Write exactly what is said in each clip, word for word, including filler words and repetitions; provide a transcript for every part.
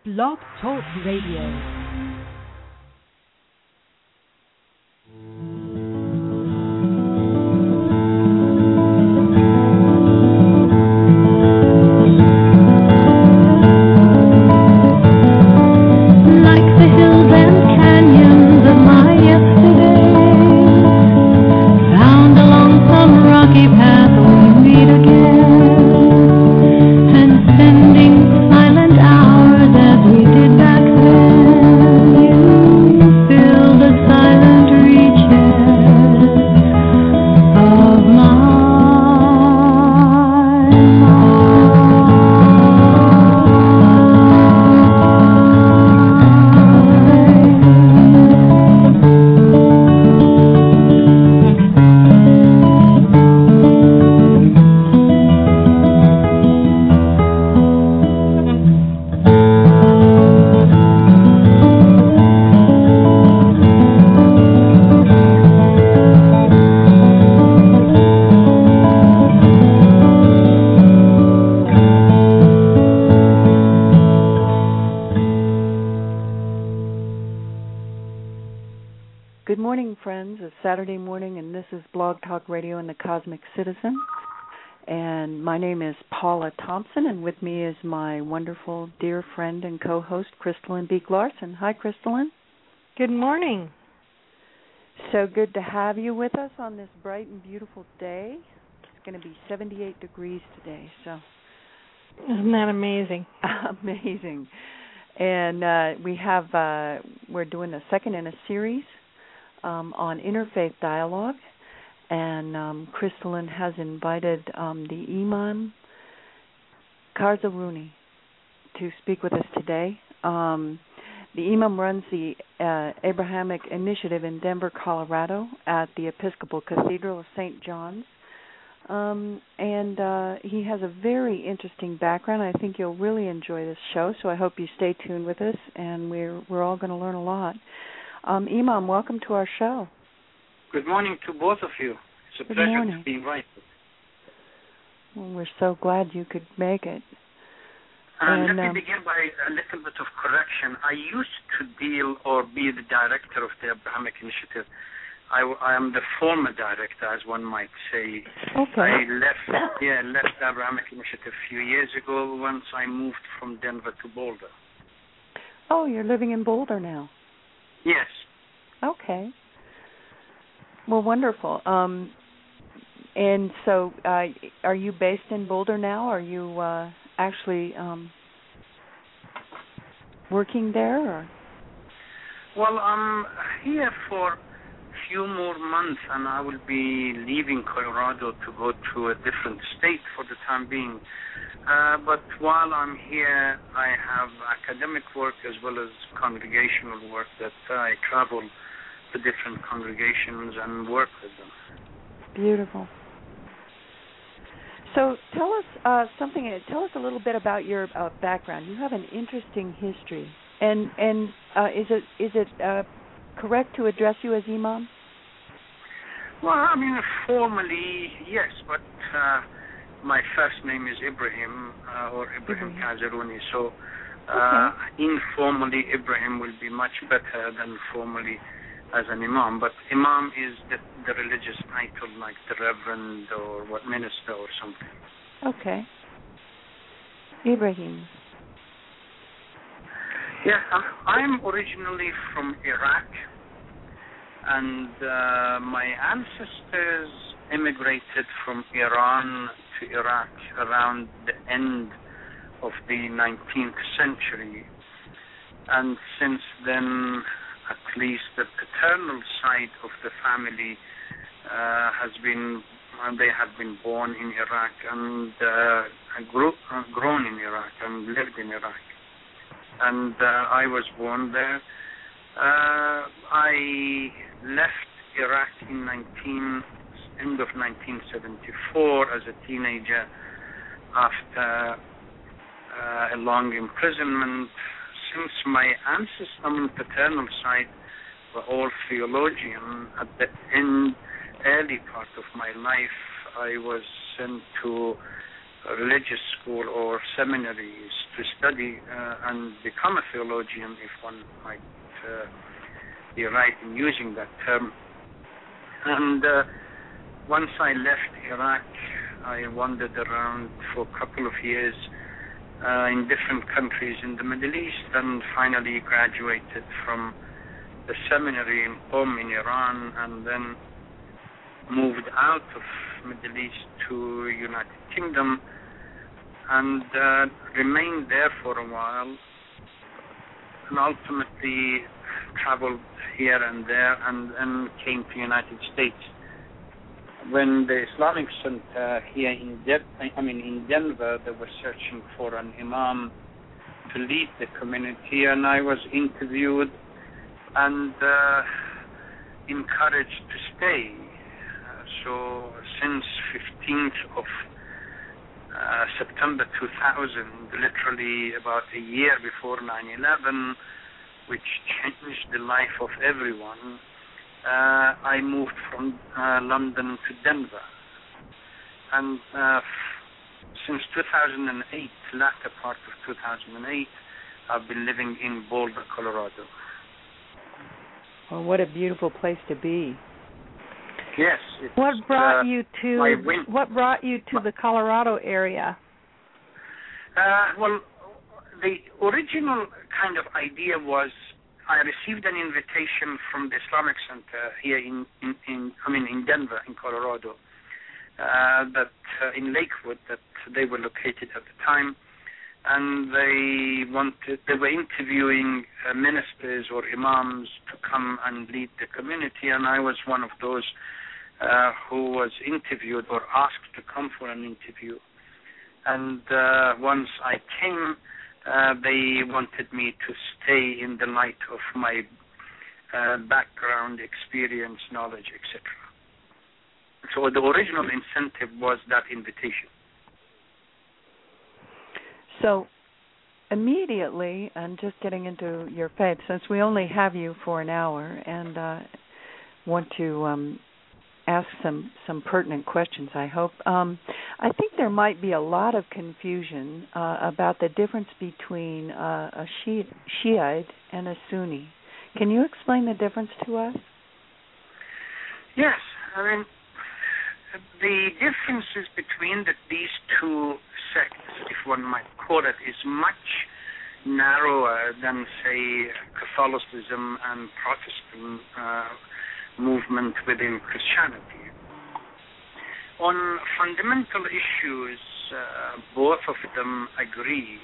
Blog Talk Radio. Saturday morning, and this is Blog Talk Radio and the Cosmic Citizen. And my name is Paula Thompson, and with me is my wonderful dear friend and co-host, Crystalline Beek Larson. Hi, Crystalline. Good morning. So good to have you with us on this bright and beautiful day. It's going to be seventy-eight degrees today, so. Isn't that amazing? Amazing. And uh, we have, uh, we're doing the second in a series Um, on interfaith dialogue, and um, Crystalline has invited um, the Imam Karzaruni to speak with us today. Um, the Imam runs the uh, Abrahamic Initiative in Denver, Colorado, at the Episcopal Cathedral of Saint John's, um, and uh, he has a very interesting background. I think you'll really enjoy this show, so I hope you stay tuned with us, and we're we're all going to learn a lot. Um, Imam, welcome to our show. Good morning to both of you. It's a Good pleasure morning. to be invited. Well, we're so glad you could make it. Uh, and, let me um, begin by a little bit of correction. I used to deal or be the director of the Abrahamic Initiative. I, I am the former director, as one might say. Okay. I left, yeah, left the Abrahamic Initiative a few years ago once I moved from Denver to Boulder. Oh, you're living in Boulder now. Yes. Okay. Well, wonderful. Um, and so, uh, are you based in Boulder now? Are you uh, actually um, working there? Or? Well, I'm here for a few more months, and I will be leaving Colorado to go to a different state for the time being. Uh, but while I'm here, I have academic work as well as congregational work that I travel to different congregations and work with them. Beautiful. So tell us uh, something. Tell us a little bit about your uh, background. You have an interesting history, and and uh, is it is it uh, correct to address you as Imam? Well, I mean, formally, yes, but uh, my first name is Ibrahim, uh, or Ibrahim Karzaruni, so uh, okay. Informally, Ibrahim will be much better than formally as an Imam, but Imam is the, the religious title, like the Reverend or what, Minister or something. Okay. Ibrahim. Yeah, I'm originally from Iraq, and uh, my ancestors immigrated from Iran to Iraq around the end of the nineteenth century, and since then, at least the paternal side of the family uh, has been, uh, they have been born in Iraq and uh, grew, uh, grown in Iraq and lived in Iraq. And uh, I was born there. Uh, I left Iraq in nineteen, end of nineteen seventy-four as a teenager after uh, a long imprisonment. Since my ancestors on the paternal side were all theologian, at the end, early part of my life, I was sent to religious school or seminaries to study uh, and become a theologian, if one might uh, be right in using that term. And uh, once I left Iraq, I wandered around for a couple of years uh, in different countries in the Middle East, and finally graduated from the seminary in Qom in Iran, and then moved out of Middle East to United Kingdom, and uh, remained there for a while, and ultimately traveled here and there, and, and came to United States. When the Islamic Center here in De- I mean in Denver, they were searching for an imam to lead the community, and I was interviewed and uh, encouraged to stay. Uh, so since fifteenth of uh, September two thousand, literally about a year before nine eleven, which changed the life of everyone, uh, I moved from uh, London to Denver. And uh, f- since two thousand eight, latter part of two thousand eight, I've been living in Boulder, Colorado. Well, what a beautiful place to be. Yes. It's, What brought uh, you to my win- What brought you to the Colorado area? Uh, well, the original kind of idea was I received an invitation from the Islamic Center here in, in, in I mean in Denver, in Colorado, uh, that uh, in Lakewood, that they were located at the time, and they wanted they were interviewing uh, ministers or imams to come and lead the community, and I was one of those uh, who was interviewed or asked to come for an interview. And uh, once I came, uh, they wanted me to stay in the light of my uh, background, experience, knowledge, et cetera. So the original incentive was that invitation. So immediately, and just getting into your faith, since we only have you for an hour, and uh, want to um, ask some, some pertinent questions, I hope. Um, I think there might be a lot of confusion uh, about the difference between uh, a Shi- Shiite and a Sunni. Can you explain the difference to us? Yes. I mean, the differences between the, these two sects, if one might call it, is much narrower than, say, Catholicism and Protestant uh, movement within Christianity. On fundamental issues, uh, both of them agree.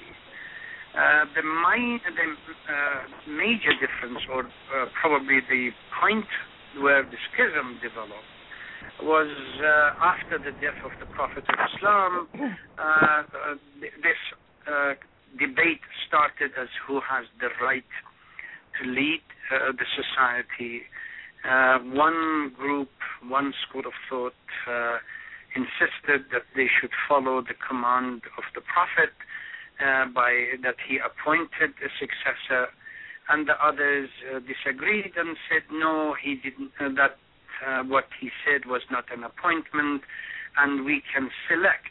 Uh, the, my, the uh, major difference, or uh, probably the point where the schism developed, was uh, after the death of the Prophet of Islam. Uh, uh, this uh, debate started as who has the right to lead uh, the society. Uh, one group, one school of thought uh, insisted that they should follow the command of the Prophet uh, by that he appointed a successor, and the others uh, disagreed and said no, he didn't. Uh, that uh, what he said was not an appointment, and we can select.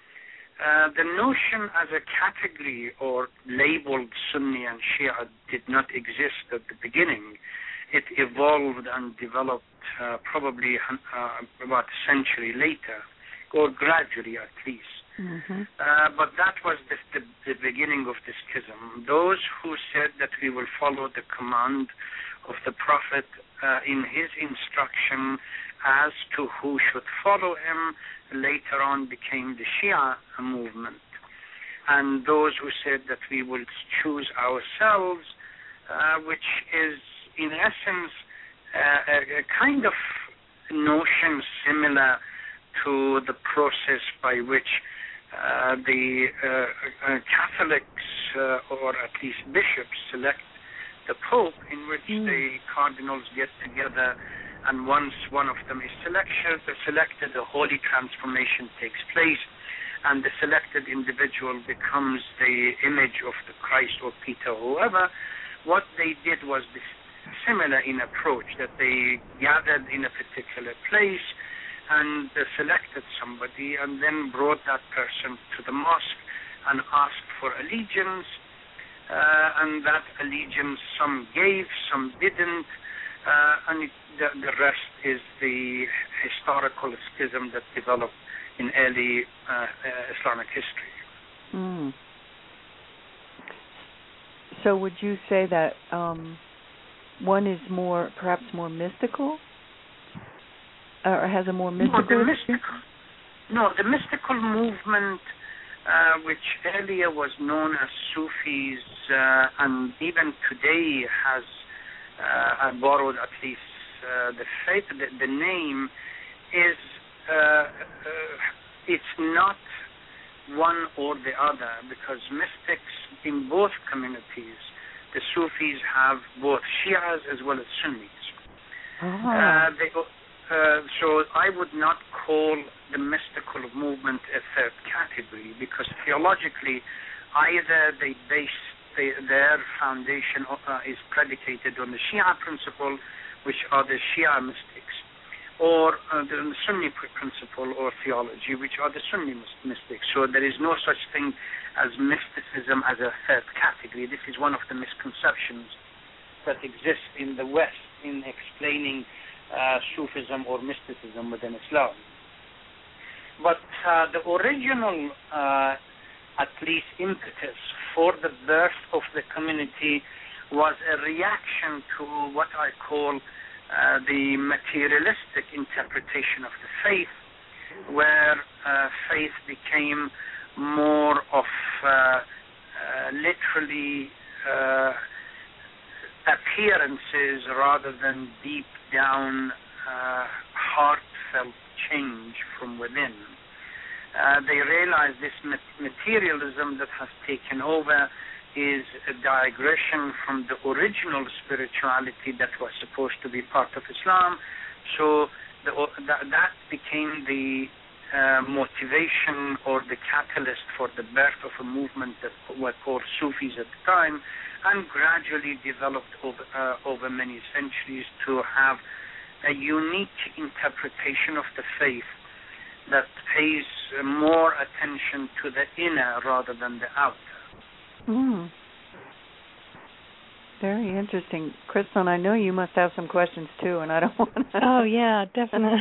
Uh, the notion as a category or labeled Sunni and Shia did not exist at the beginning. It evolved and developed uh, probably uh, about a century later, or gradually at least. Mm-hmm. Uh, but that was the, the, the beginning of the schism. Those who said that we will follow the command of the Prophet uh, in his instruction as to who should follow him, later on became the Shia movement. And those who said that we will choose ourselves, uh, which is in essence uh, a, a kind of notion similar to the process by which uh, the uh, uh, Catholics uh, or at least bishops select the Pope, in which mm. the cardinals get together, and once one of them is selected, selected, the holy transformation takes place, and the selected individual becomes the image of the Christ or Peter or whoever. What they did was this similar in approach, that they gathered in a particular place and uh, selected somebody and then brought that person to the mosque and asked for allegiance, uh, and that allegiance some gave, some didn't, uh, and it, the, the rest is the historical schism that developed in early uh, uh, Islamic history. Mm. So would you say that um, one is more, perhaps more mystical, or has a more mystical? No, the mystical, no, the mystical movement, uh, which earlier was known as Sufis, uh, and even today has, uh, I borrowed at least uh, the faith, the, the name is, uh, uh, it's not one or the other, because mystics in both communities, the Sufis have both Shias as well as Sunnis. Oh. Uh, they, uh, so I would not call the mystical movement a third category, because theologically, either they base they, their foundation uh, is predicated on the Shia principle, which are the Shia mystics, or uh, the Sunni principle or theology, which are the Sunni mystics. So there is no such thing as mysticism as a third category. This is one of the misconceptions that exist in the West in explaining uh, Sufism or mysticism within Islam. But uh, the original, uh, at least impetus for the birth of the community was a reaction to what I call Uh, the materialistic interpretation of the faith, where uh, faith became more of uh, uh, literally uh, appearances rather than deep down uh, heartfelt change from within. Uh, they realize this materialism that has taken over is a digression from the original spirituality that was supposed to be part of Islam. So the, that, that became the uh, motivation or the catalyst for the birth of a movement that were called Sufis at the time, and gradually developed over, uh, over many centuries to have a unique interpretation of the faith that pays more attention to the inner rather than the outer. Mm. Very interesting. Crystal, I know you must have some questions too, and I don't want to... Oh, yeah, definitely.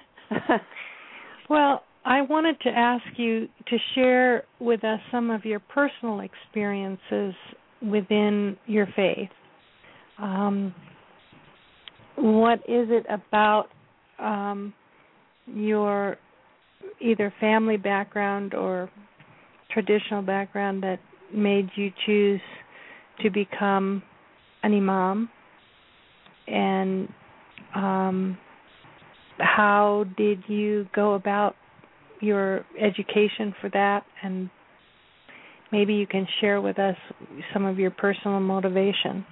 Well, I wanted to ask you to share with us some of your personal experiences within your faith. Um, what is it about um, your either family background or traditional background that made you choose to become an imam, and um, how did you go about your education for that? And maybe you can share with us some of your personal motivation.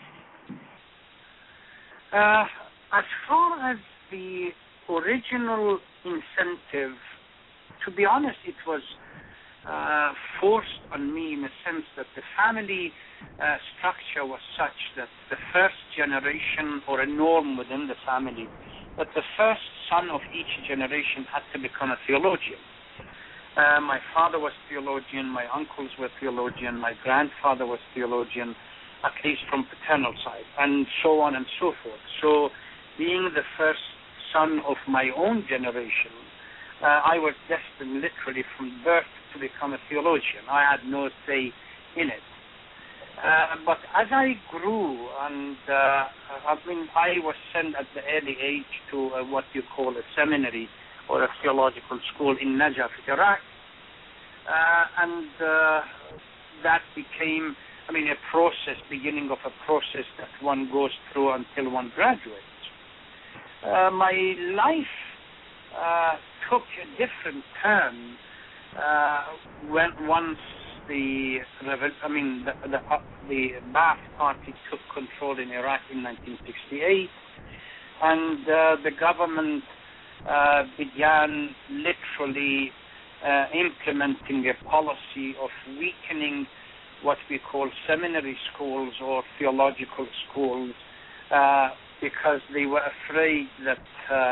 Uh, as far as the original incentive, to be honest, it was Uh, forced on me in a sense that the family uh, structure was such that the first generation, or a norm within the family, that the first son of each generation had to become a theologian. Uh, my father was theologian, my uncles were theologian, my grandfather was theologian, at least from paternal side, and so on and so forth. So being the first son of my own generation, uh, I was destined literally from birth to become a theologian. I had no say in it. Uh, but as I grew, and uh, I mean, I was sent at the early age to uh, what you call a seminary or a theological school in Najaf, Iraq, uh, and uh, that became, I mean, a process, beginning of a process that one goes through until one graduates. Uh, my life uh, took a different turn Uh, when once the, I mean, the the, uh, the Ba'ath Party took control in Iraq in nineteen sixty-eight, and uh, the government uh, began literally uh, implementing a policy of weakening what we call seminary schools or theological schools, uh, because they were afraid that uh,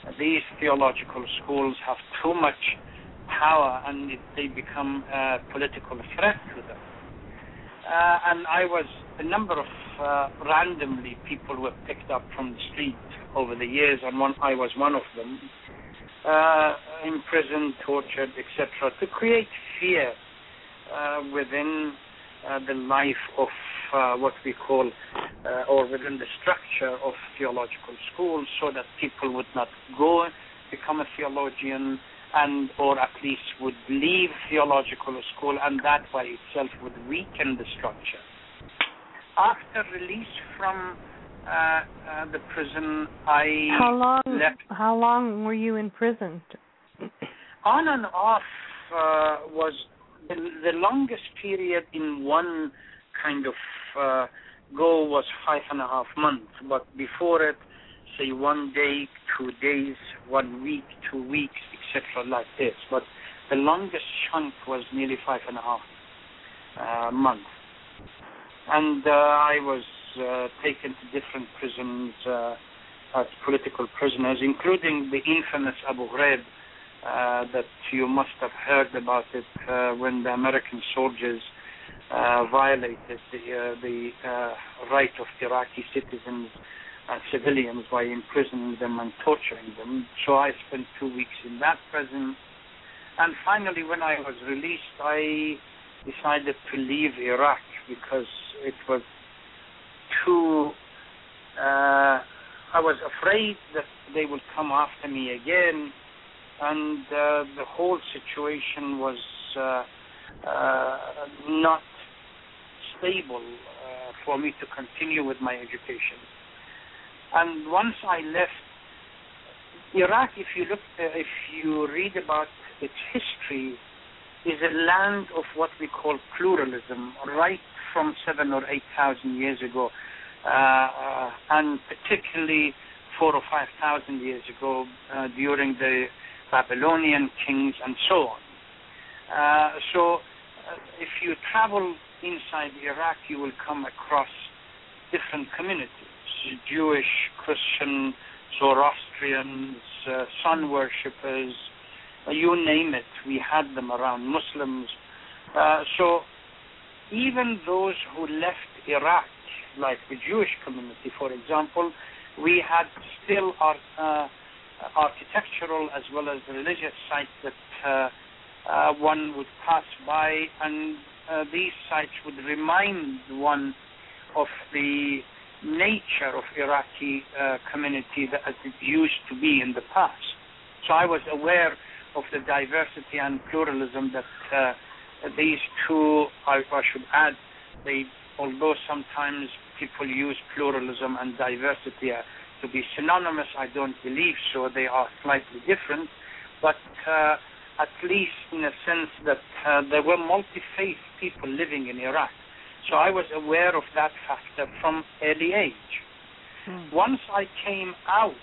these theological schools have too much power and it, they become a political threat to them. Uh, and I was, a number of uh, randomly people were picked up from the street over the years, and one, I was one of them, uh, imprisoned, tortured, et cetera, to create fear uh, within uh, the life of uh, what we call, uh, or within the structure of theological schools, so that people would not go become a theologian, and or at least would leave theological school, and that by itself would weaken the structure. After release from uh, uh, the prison, I how long, left. How long were you in prison? On and off uh, was the, the longest period in one kind of uh, go was five and a half months, but before it, say one day, two days, one week, two weeks, et cetera, like this. But the longest chunk was nearly five and a half uh, months. And uh, I was uh, taken to different prisons uh, as political prisoners, including the infamous Abu Ghraib uh, that you must have heard about it uh, when the American soldiers uh, violated the, uh, the uh, right of Iraqi citizens and civilians by imprisoning them and torturing them. So I spent two weeks in that prison. And finally, when I was released, I decided to leave Iraq because it was too, uh, I was afraid that they would come after me again, and uh, the whole situation was uh, uh, not stable uh, for me to continue with my education. And once I left Iraq, if you look, uh, if you read about its history, is a land of what we call pluralism, right from seven or eight thousand years ago, uh, uh, and particularly four or five thousand years ago uh, during the Babylonian kings and so on. Uh, so, uh, if you travel inside Iraq, you will come across different communities: Jewish, Christian, Zoroastrians, uh, sun worshippers. Uh, you name it, we had them around, Muslims. Uh, so even those who left Iraq, like the Jewish community, for example, we had still our, uh, architectural as well as religious sites that uh, uh, one would pass by, and uh, these sites would remind one of the nature of Iraqi uh, community that as it used to be in the past. So I was aware of the diversity and pluralism that uh, these two, I, I should add, they, although sometimes people use pluralism and diversity uh, to be synonymous, I don't believe so. They are slightly different, but uh, at least in a sense that uh, there were multi-faith people living in Iraq. So I was aware of that factor from early age. Mm. Once I came out,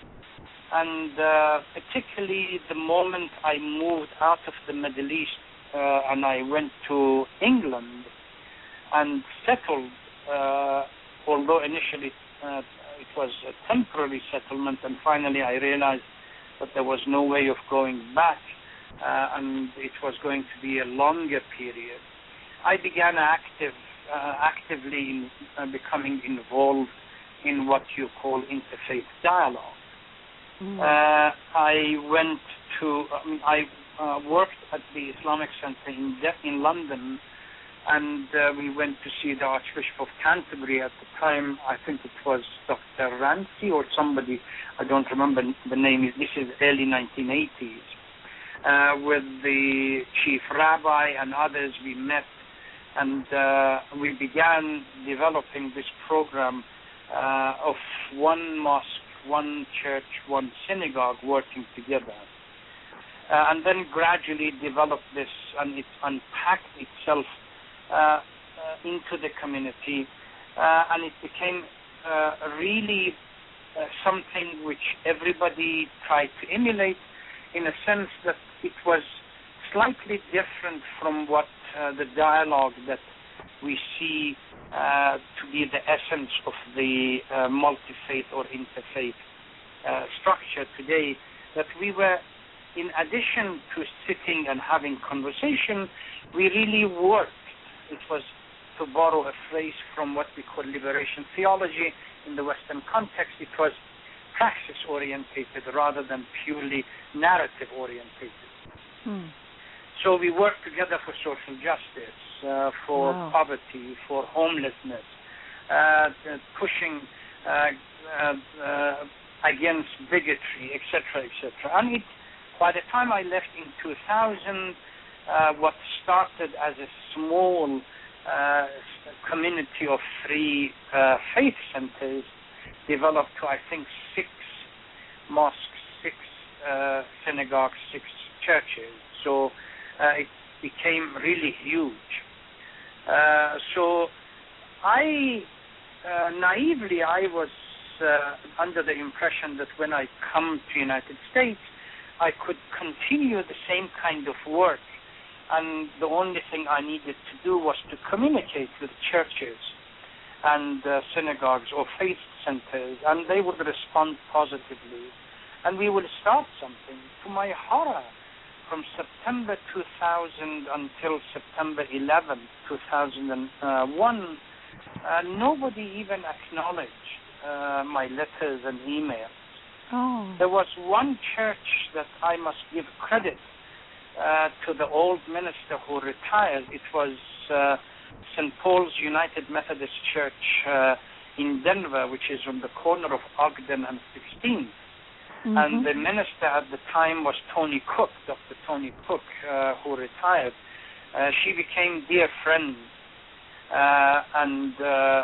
and uh, particularly the moment I moved out of the Middle East uh, and I went to England and settled, uh, although initially uh, it was a temporary settlement, and finally I realized that there was no way of going back uh, and it was going to be a longer period. I began active, uh, actively in, uh, becoming involved in what you call interfaith dialogue. Mm. Uh, I went to, I mean, I uh, worked at the Islamic Center in, De- in London, and uh, we went to see the Archbishop of Canterbury at the time. I think it was Doctor Rancy or somebody, I don't remember the name. This is early nineteen eighties. Uh, with the chief rabbi and others, we met, and uh, we began developing this program uh, of one mosque, one church, one synagogue working together. Uh, and then gradually developed this, and it unpacked itself uh, uh, into the community, uh, and it became uh, really uh, something which everybody tried to emulate, in a sense that it was slightly different from what uh, the dialogue that we see uh, to be the essence of the uh, multi-faith or interfaith uh, structure today, that we were, in addition to sitting and having conversation, we really worked. It was, to borrow a phrase from what we call liberation theology in the Western context, it was praxis-orientated rather than purely narrative-orientated. Hmm. So we worked together for social justice, uh, for Wow. poverty, for homelessness, uh, pushing uh, uh, uh, against bigotry, et cetera, et cetera. And it, by the time I left in two thousand, uh, what started as a small uh, community of three uh, faith centers developed to, I think, six mosques, six uh, synagogues, six churches. So uh, it became really huge. Uh, so I, uh, naively, I was uh, under the impression that when I come to the United States, I could continue the same kind of work, and the only thing I needed to do was to communicate with churches and uh, synagogues or faith centers, and they would respond positively, and we would start something. To my horror, from September two thousand until September eleventh, two thousand one, uh, nobody even acknowledged uh, my letters and emails. Oh. There was one church that I must give credit uh, to the old minister who retired. It was uh, Saint Paul's United Methodist Church uh, in Denver, which is on the corner of Ogden and sixteenth. Mm-hmm. And the minister at the time was Tony Cook, Doctor Tony Cook, uh, who retired. Uh, she became dear friends. Uh, and uh,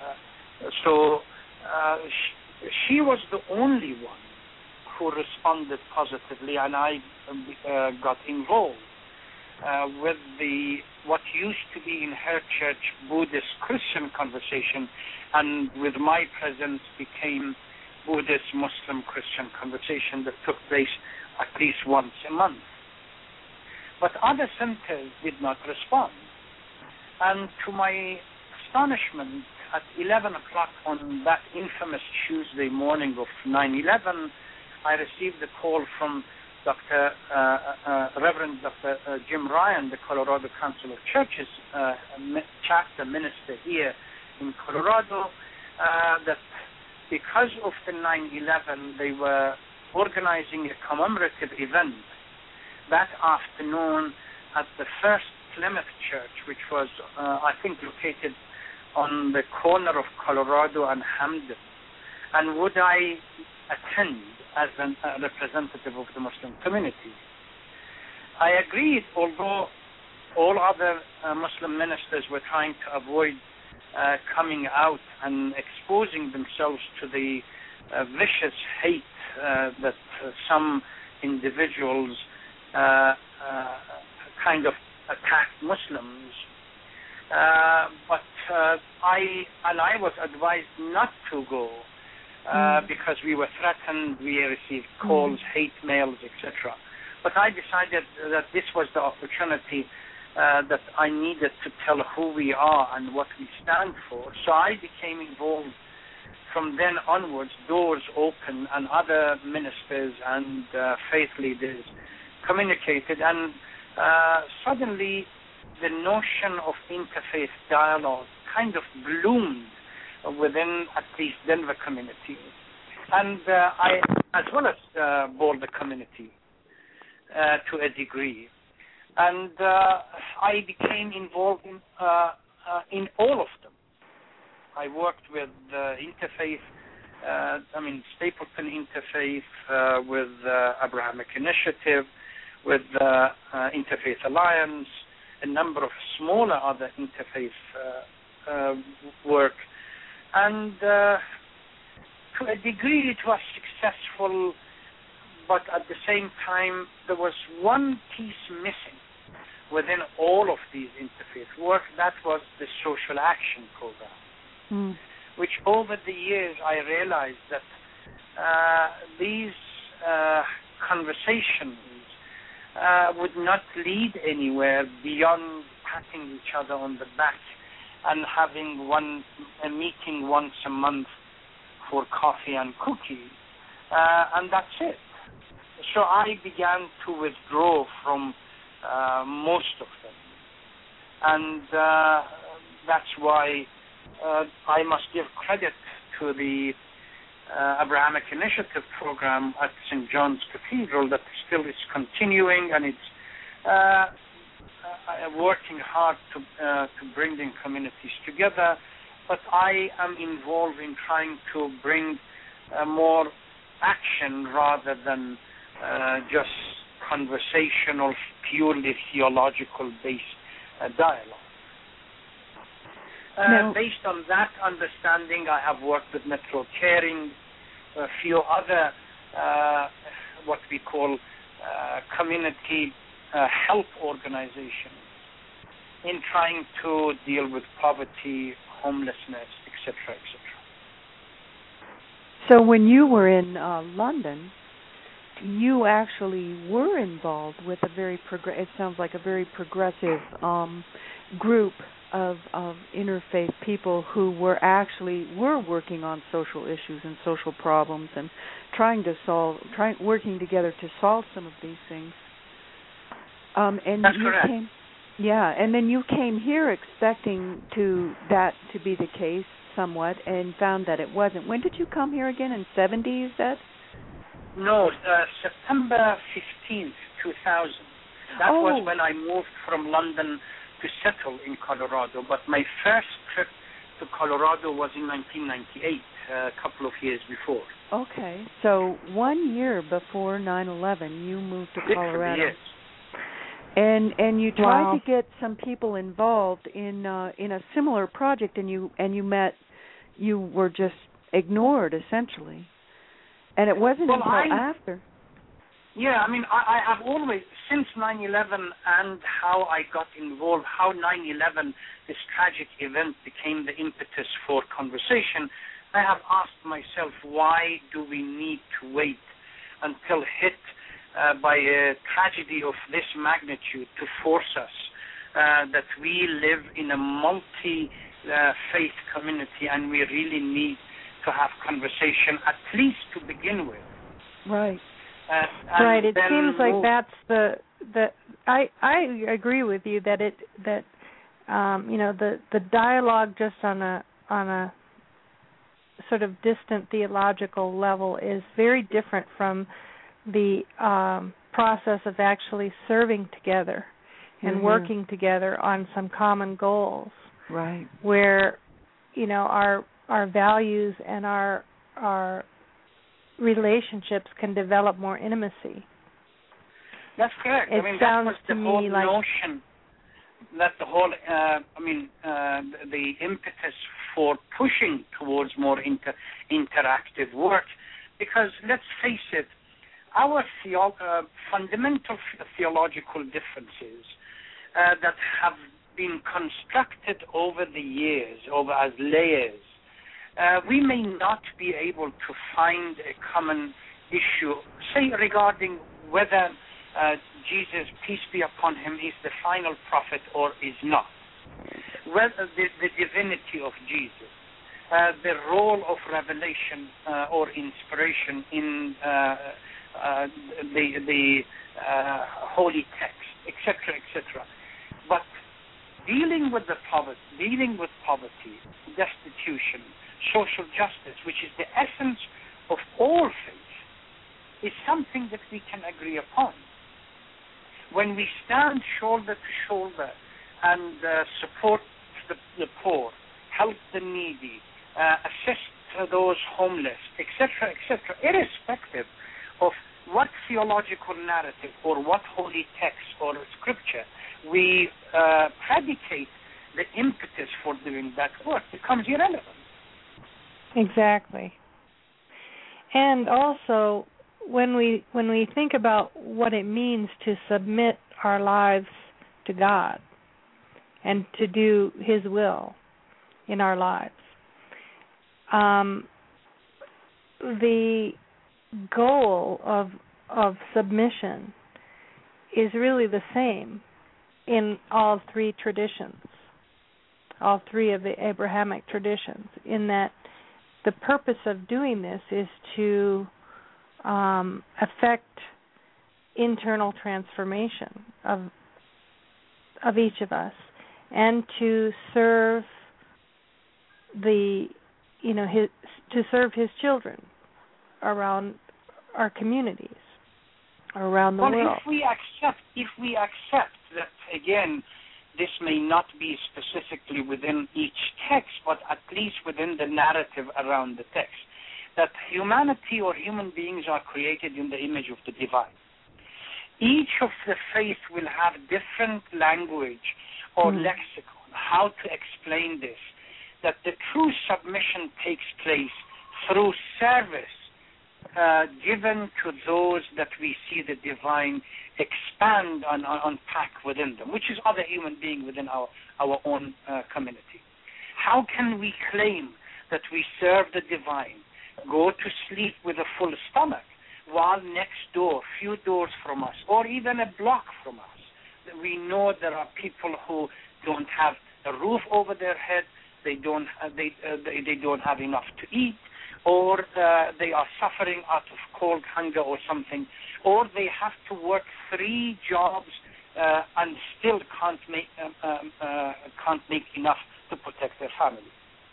so uh, she, she was the only one who responded positively, and I uh, got involved uh, with the what used to be in her church Buddhist-Christian conversation, and with my presence became Buddhist-Muslim-Christian conversation that took place at least once a month. But other centers did not respond. And to my astonishment, at eleven o'clock on that infamous Tuesday morning of nine eleven, I received a call from Doctor Uh, uh, Reverend Doctor Uh, Jim Ryan, the Colorado Council of Churches uh, chapter minister here in Colorado, uh, that because of the nine eleven, they were organizing a commemorative event that afternoon at the First Plymouth Church, which was, uh, I think, located on the corner of Colorado and Hamden. And would I attend as a uh, representative of the Muslim community? I agreed, although all other uh, Muslim ministers were trying to avoid uh, coming out and exposing themselves to the uh, vicious hate uh, that uh, some individuals uh, uh, kind of attacked Muslims. Uh, but uh, I and I was advised not to go uh, mm. because we were threatened, we received calls, mm. hate mails, et cetera. But I decided that this was the opportunity uh, that I needed to tell who we are and what we stand for. So I became involved. From then onwards, doors opened, and other ministers and uh, faith leaders communicated, and uh, suddenly the notion of interfaith dialogue kind of bloomed within at least Denver community, and uh, I, as well as uh, Boulder community, uh, to a degree, and uh, I became involved in uh, uh, in all of them. I worked with uh, Interfaith, uh, I mean Stapleton Interfaith, uh, with uh, Abrahamic Initiative, with uh, uh, Interfaith Alliance, a number of smaller other interfaith uh, uh, work, and uh, to a degree it was successful, but at the same time there was one piece missing within all of these interfaith work. That was the social action program. Mm. Which over the years I realized that uh, these uh, conversations uh, would not lead anywhere beyond patting each other on the back and having one a meeting once a month for coffee and cookies. uh, and that's it. So I began to withdraw from uh, most of them, and uh, that's why uh, I must give credit to the uh, Abrahamic Initiative program at Saint John's Cathedral that still is continuing, and it's uh, uh, working hard to uh, to bringing communities together. But I am involved in trying to bring uh, more action rather than uh, just conversational, purely theological-based uh, dialogue. Uh, now, based on that understanding, I have worked with Metro Caring, a few other uh, what we call uh, community uh, help organizations in trying to deal with poverty, homelessness, et cetera, et cetera. So when you were in uh, London, you actually were involved with a very progr- it sounds like a very progressive um, group of, of interfaith people who were actually were working on social issues and social problems and trying to solve, trying working together to solve some of these things. Um, and That's you correct. Came, yeah, and then you came here expecting to that to be the case somewhat, and found that it wasn't. When did you come here again? In seventy, you said? No, uh, September fifteenth, two thousand. That oh. was when I moved from London to settle in Colorado. But my first trip to Colorado was in nineteen ninety-eight, uh, a couple of years before. Okay, so one year before nine eleven, you moved to Colorado. Yes. And and you tried Wow. to get some people involved in uh, in a similar project, and you and you met, you were just ignored essentially, and it wasn't well, until I, after. Yeah, I mean, I, I have always, since nine eleven and how I got involved, how nine eleven, this tragic event, became the impetus for conversation, I have asked myself, why do we need to wait until hit uh, by a tragedy of this magnitude to force us uh, that we live in a multi-faith uh, community, and we really need to have conversation, at least to begin with. Right. Uh, right. It seems like move. that's the the. I I agree with you that it that um, you know the the dialogue just on a on a sort of distant theological level is very different from the um, process of actually serving together and mm-hmm. working together on some common goals. Right. Where you know our our values and our our relationships can develop more intimacy. That's correct. It I mean, sounds that was the to whole me like notion, that the whole, uh, I mean, uh, the impetus for pushing towards more inter- interactive work, because let's face it, our theo- uh, fundamental theological differences uh, that have been constructed over the years, over as layers, Uh, we may not be able to find a common issue, say regarding whether uh, Jesus, peace be upon him, is the final prophet or is not, whether the, the divinity of Jesus, uh, the role of revelation uh, or inspiration in uh, uh, the, the uh, holy text, et cetera, et cetera. But dealing with the poverty, dealing with poverty, destitution, social justice, which is the essence of all faith, is something that we can agree upon. When we stand shoulder to shoulder and uh, support the, the poor, help the needy, uh, assist those homeless, et cetera, et cetera, irrespective of what theological narrative or what holy text or scripture we uh, predicate the impetus for doing that work, becomes irrelevant. Exactly. And also, when we when we think about what it means to submit our lives to God and to do His will in our lives, um, the goal of of submission is really the same in all three traditions, all three of the Abrahamic traditions, in that the purpose of doing this is to um, affect internal transformation of of each of us, and to serve the, you know, his to serve his children around our communities, around the well, world. If we accept, if we accept that, again, this may not be specifically within each text, but at least within the narrative around the text, that humanity or human beings are created in the image of the divine. Each of the faith will have different language or mm. lexicon, how to explain this, that the true submission takes place through service uh, given to those that we see the divine expand and unpack within them, which is other human being within our, our own uh, community. How can we claim that we serve the divine, go to sleep with a full stomach, while next door, few doors from us, or even a block from us, we know there are people who don't have a roof over their head, they don't, uh, they, uh, they they don't have enough to eat, or uh, they are suffering out of cold, hunger, or something, or they have to work three jobs uh, and still can't make um, um, uh, can't make enough to protect their family.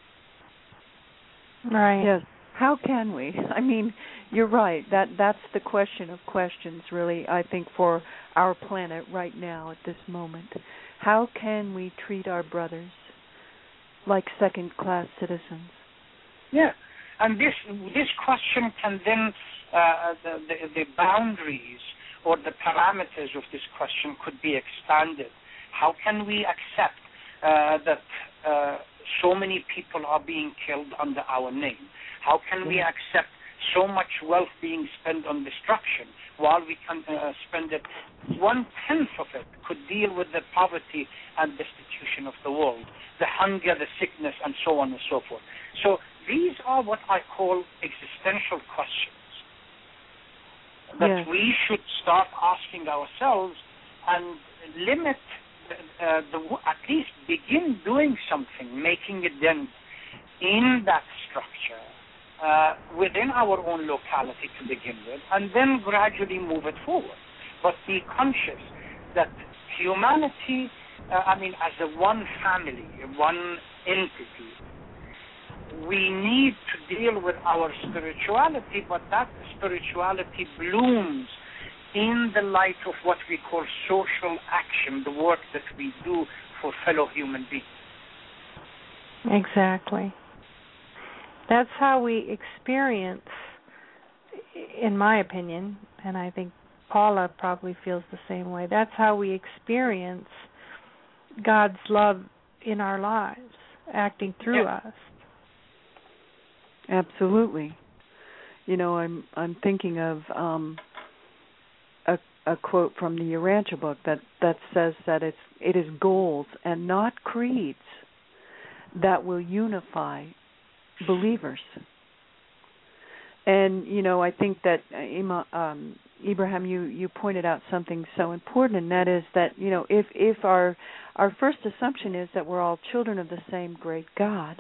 Right. Yes. How can we? I mean, you're right. That that's the question of questions, really, I think, for our planet right now at this moment. How can we treat our brothers like second-class citizens? Yeah, and this this question can then, uh, the, the, the boundaries or the parameters of this question could be expanded. How can we accept uh, that uh, so many people are being killed under our name? How can we accept so much wealth being spent on destruction while we can uh, spend it, one-tenth of it could deal with the poverty and destitution of the world, the hunger, the sickness, and so on and so forth. So these are what I call existential questions that yes. we should start asking ourselves and limit, uh, the, at least begin doing something, making a dent in that structure. Uh, within our own locality to begin with, and then gradually move it forward. But be conscious that humanity, uh, I mean, as a one family, one entity, we need to deal with our spirituality, but that spirituality blooms in the light of what we call social action, the work that we do for fellow human beings. Exactly. That's how we experience, in my opinion, and I think Paula probably feels the same way, that's how we experience God's love in our lives, acting through yeah. us. Absolutely. You know, I'm I'm thinking of um, a, a quote from the Urantia book that, that says that it's it is goals and not creeds that will unify believers. And, you know, I think that, uh, um, Ibrahim, you, you pointed out something so important, and that is that, you know, if, if our our first assumption is that we're all children of the same great God,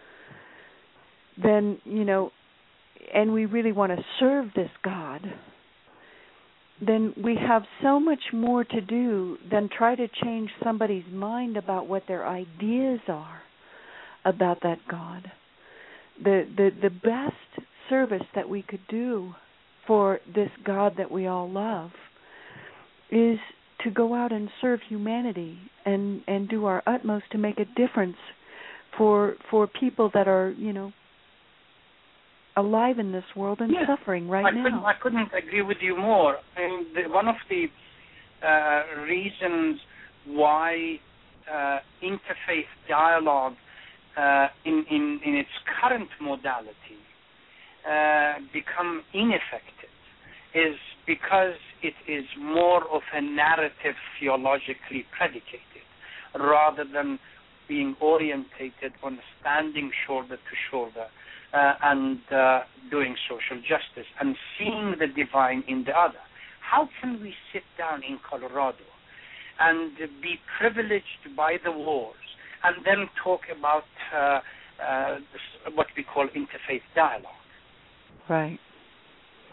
then, you know, and we really want to serve this God, then we have so much more to do than try to change somebody's mind about what their ideas are about that God. The, the the best service that we could do for this God that we all love is to go out and serve humanity and, and do our utmost to make a difference for for people that are, you know, alive in this world and yes. suffering right I now. Couldn't, I couldn't agree with you more. And the, one of the uh, reasons why uh, interfaith dialogue Uh, in, in, in its current modality uh, become ineffective is because it is more of a narrative theologically predicated rather than being orientated on standing shoulder to shoulder uh, and uh, doing social justice and seeing the divine in the other. How can we sit down in Colorado and be privileged by the wars and then talk about uh, uh, what we call interfaith dialogue? Right.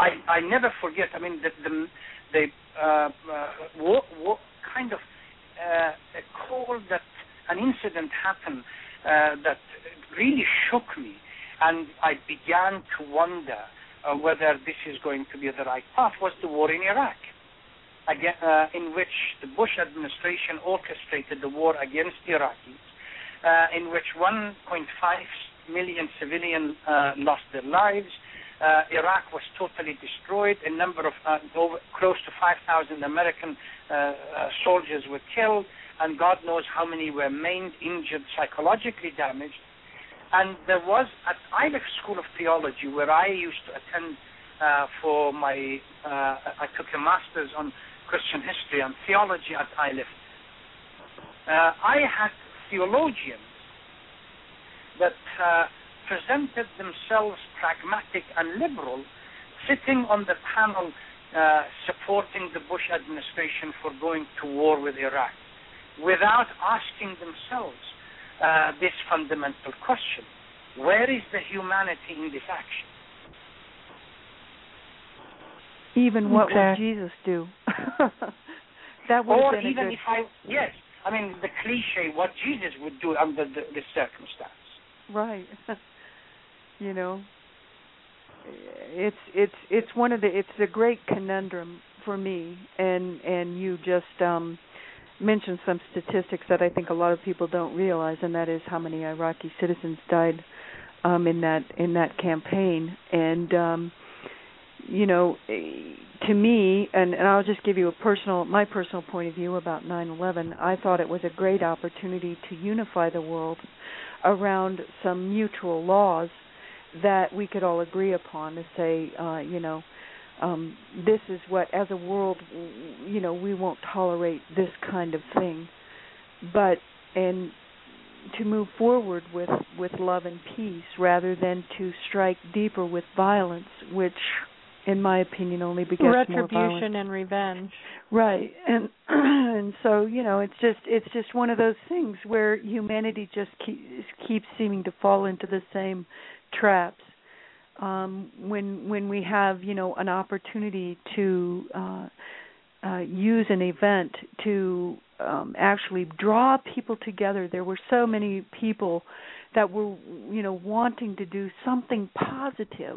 I, I never forget. I mean, the the, the uh, uh, what, what kind of uh, a call that an incident happened uh, that really shook me, and I began to wonder uh, whether this is going to be the right path. Was the war in Iraq, again, uh, in which the Bush administration orchestrated the war against Iraqis, uh, in which one point five million civilians uh, lost their lives. Uh, Iraq was totally destroyed. A number of uh, over, close to five thousand American uh, uh, soldiers were killed, and God knows how many were maimed, injured, psychologically damaged. And there was at Iliff School of Theology, where I used to attend uh, for my, uh, I took a master's on Christian history and theology at Iliff. Uh, I had theologians that uh, presented themselves pragmatic and liberal, sitting on the panel uh, supporting the Bush administration for going to war with Iraq, without asking themselves uh, this fundamental question: where is the humanity in this action? Even what okay. would Jesus do? That would or have been even a good... if I, yes, I mean the cliche, what Jesus would do under the, the circumstance. Right. You know, it's it's it's one of the it's a great conundrum for me, and and you just um, mentioned some statistics that I think a lot of people don't realize, and that is how many Iraqi citizens died um, in that in that campaign. And um, you know, to me, and, and I'll just give you a personal my personal point of view about nine eleven. I thought it was a great opportunity to unify the world around some mutual laws that we could all agree upon, to say, uh, you know, um, this is what, as a world, you know, we won't tolerate this kind of thing. But, and to move forward with, with love and peace rather than to strike deeper with violence, which, in my opinion, only begets more violence. Retribution and revenge. Right. And and so, you know, it's just it's just one of those things where humanity just keep, keeps seeming to fall into the same traps. Um, when when we have, you know, an opportunity to uh, uh, use an event to um, actually draw people together. There were so many people that were, you know, wanting to do something positive.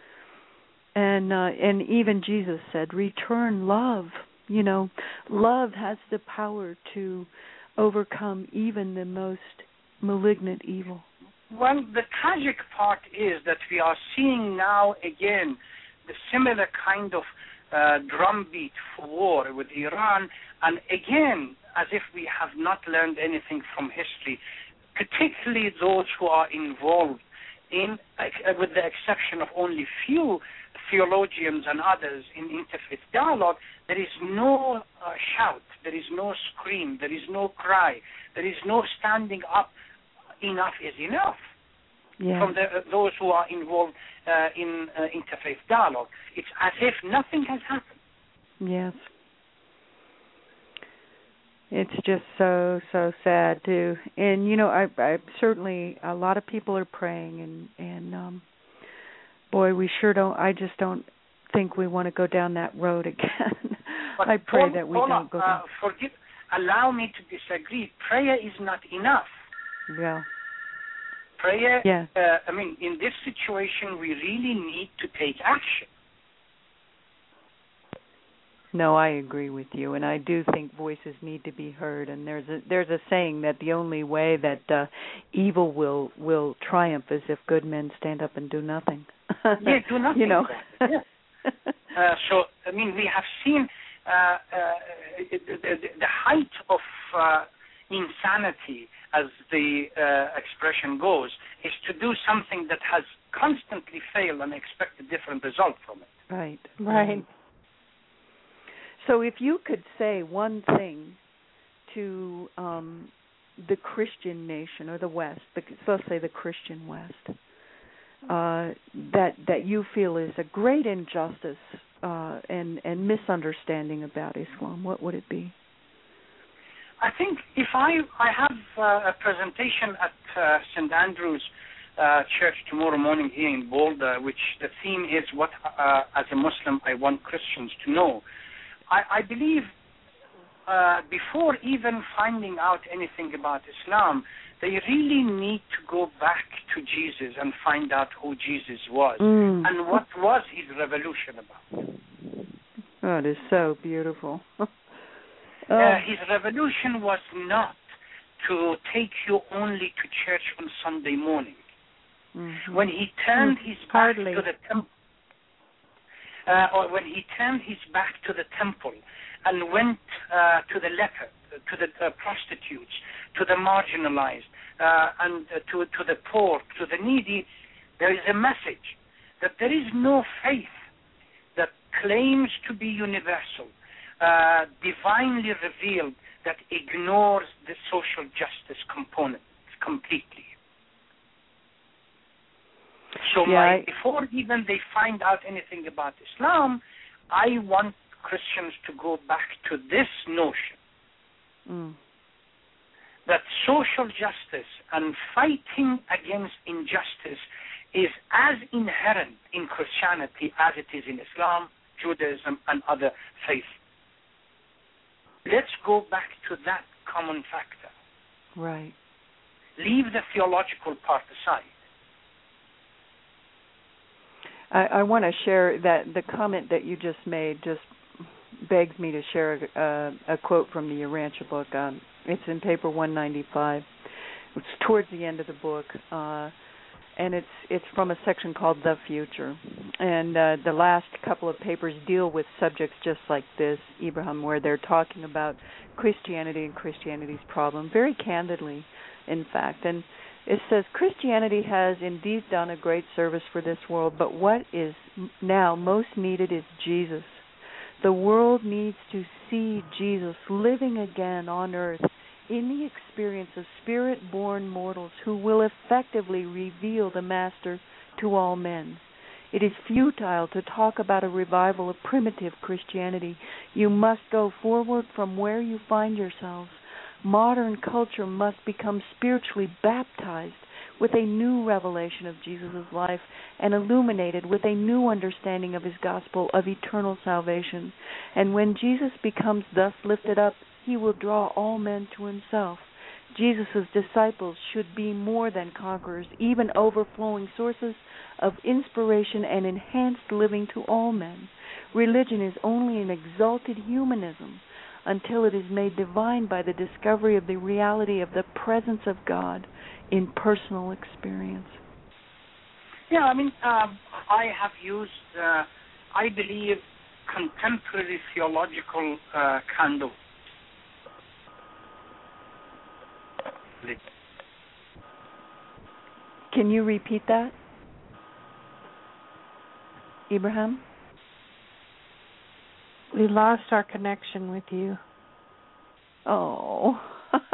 And uh, and even Jesus said, return love. You know, love has the power to overcome even the most malignant evil. Well, the tragic part is that we are seeing now again the similar kind of uh, drumbeat for war with Iran, and again, as if we have not learned anything from history, particularly those who are involved in, uh, with the exception of only few theologians and others in interfaith dialogue, there is no uh, shout, there is no scream, there is no cry, there is no standing up. Enough is enough. Yeah. From the, uh, those who are involved uh, in uh, interfaith dialogue. It's as if nothing has happened. Yes. It's just so, so sad, too. And, you know, I, I certainly, a lot of people are praying, and, and um, boy, we sure don't, I just don't think we want to go down that road again. I pray Paul, that we Paul, don't go down. Uh, forgive, allow me to disagree. Prayer is not enough. Yeah. Prayer, yeah. uh, I mean, in this situation, we really need to take action. No, I agree with you, and I do think voices need to be heard. And there's a there's a saying that the only way that uh, evil will will triumph is if good men stand up and do nothing. Yeah, do nothing. You know. Exactly. Yeah. uh, so, I mean, we have seen uh, uh, the, the, the height of uh, insanity, as the uh, expression goes, is to do something that has constantly failed and expect a different result from it. Right. Right. So if you could say one thing to um, the Christian nation or the West, the, so let's say the Christian West, uh, that that you feel is a great injustice uh, and, and misunderstanding about Islam, what would it be? I think if I I have uh, a presentation at uh, Saint Andrews uh, church tomorrow morning here in Boulder, which the theme is what, uh, as a Muslim, I want Christians to know. I, I believe uh, before even finding out anything about Islam, they really need to go back to Jesus and find out who Jesus was mm. and what was his revolution about. Oh, it is so beautiful. oh. uh, his revolution was not to take you only to church on Sunday morning. Mm-hmm. When he turned his back Hardly. to the temple, uh, or when he turned his back to the temple and went uh, to the leper, to the uh, prostitutes, to the marginalized, uh, and uh, to to the poor, to the needy, there is a message that there is no faith that claims to be universal, uh, divinely revealed, that ignores the social justice component completely. So yeah, my, I... before even they find out anything about Islam, I want Christians to go back to this notion mm. that social justice and fighting against injustice is as inherent in Christianity as it is in Islam, Judaism, and other faiths. Let's go back to that common factor. Right. Leave the theological part aside. I, I want to share that the comment that you just made just begs me to share a, a quote from the Urantia book. Um, it's in paper one ninety-five. It's towards the end of the book, uh, and it's it's from a section called The Future. And uh, the last couple of papers deal with subjects just like this, Ibrahim, where they're talking about Christianity and Christianity's problem, very candidly, in fact. And it says, Christianity has indeed done a great service for this world, but what is now most needed is Jesus. The world needs to see Jesus living again on earth in the experience of spirit-born mortals who will effectively reveal the Master to all men. It is futile to talk about a revival of primitive Christianity. You must go forward from where you find yourselves. Modern culture must become spiritually baptized with a new revelation of Jesus' life and illuminated with a new understanding of his gospel of eternal salvation. And when Jesus becomes thus lifted up, he will draw all men to himself. Jesus' disciples should be more than conquerors, even overflowing sources of inspiration and enhanced living to all men. Religion is only an exalted humanism until it is made divine by the discovery of the reality of the presence of God in personal experience. Yeah, I mean, uh, I have used, uh, I believe, contemporary theological uh, kind of. Can you repeat that, Ibrahim? We lost our connection with you. Oh,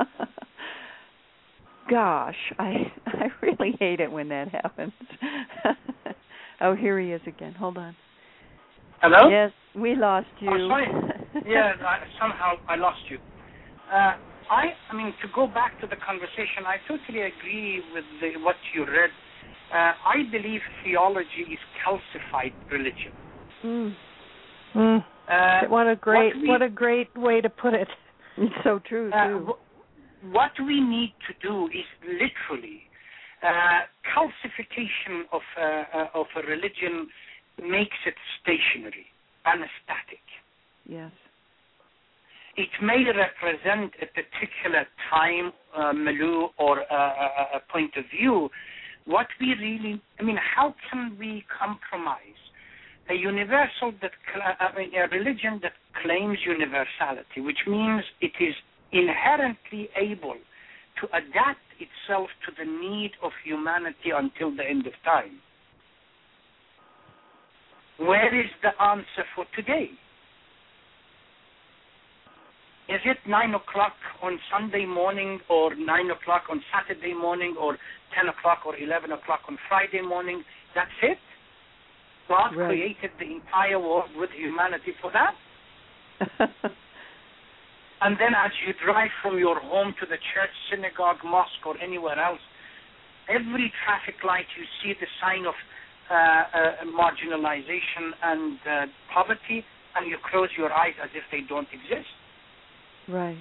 gosh, I I really hate it when that happens. Oh, here he is again. Hold on. Hello? Yes, we lost you. Oh, sorry. Yeah, I, somehow I lost you. Uh, I, I mean, to go back to the conversation, I totally agree with the, what you read. Uh, I believe theology is calcified religion. Mm. Mm. Uh, what a great, what, we, what a great way to put it. It's so true uh, too. W- what we need to do is literally uh, calcification of uh, uh, of a religion makes it stationary, anesthetic. Yes. It may represent a particular time, uh, milieu, or uh, a, a point of view. What we really, I mean, how can we compromise a universal that, I mean, a religion that claims universality, which means it is inherently able to adapt itself to the need of humanity until the end of time? Where is the answer for today? Is it nine o'clock on Sunday morning, or nine o'clock on Saturday morning, or ten o'clock or eleven o'clock on Friday morning? That's it? God right. created the entire world with humanity for that? And then as you drive from your home to the church, synagogue, mosque, or anywhere else, every traffic light you see the sign of uh, uh, marginalization and uh, poverty, and you close your eyes as if they don't exist. Right.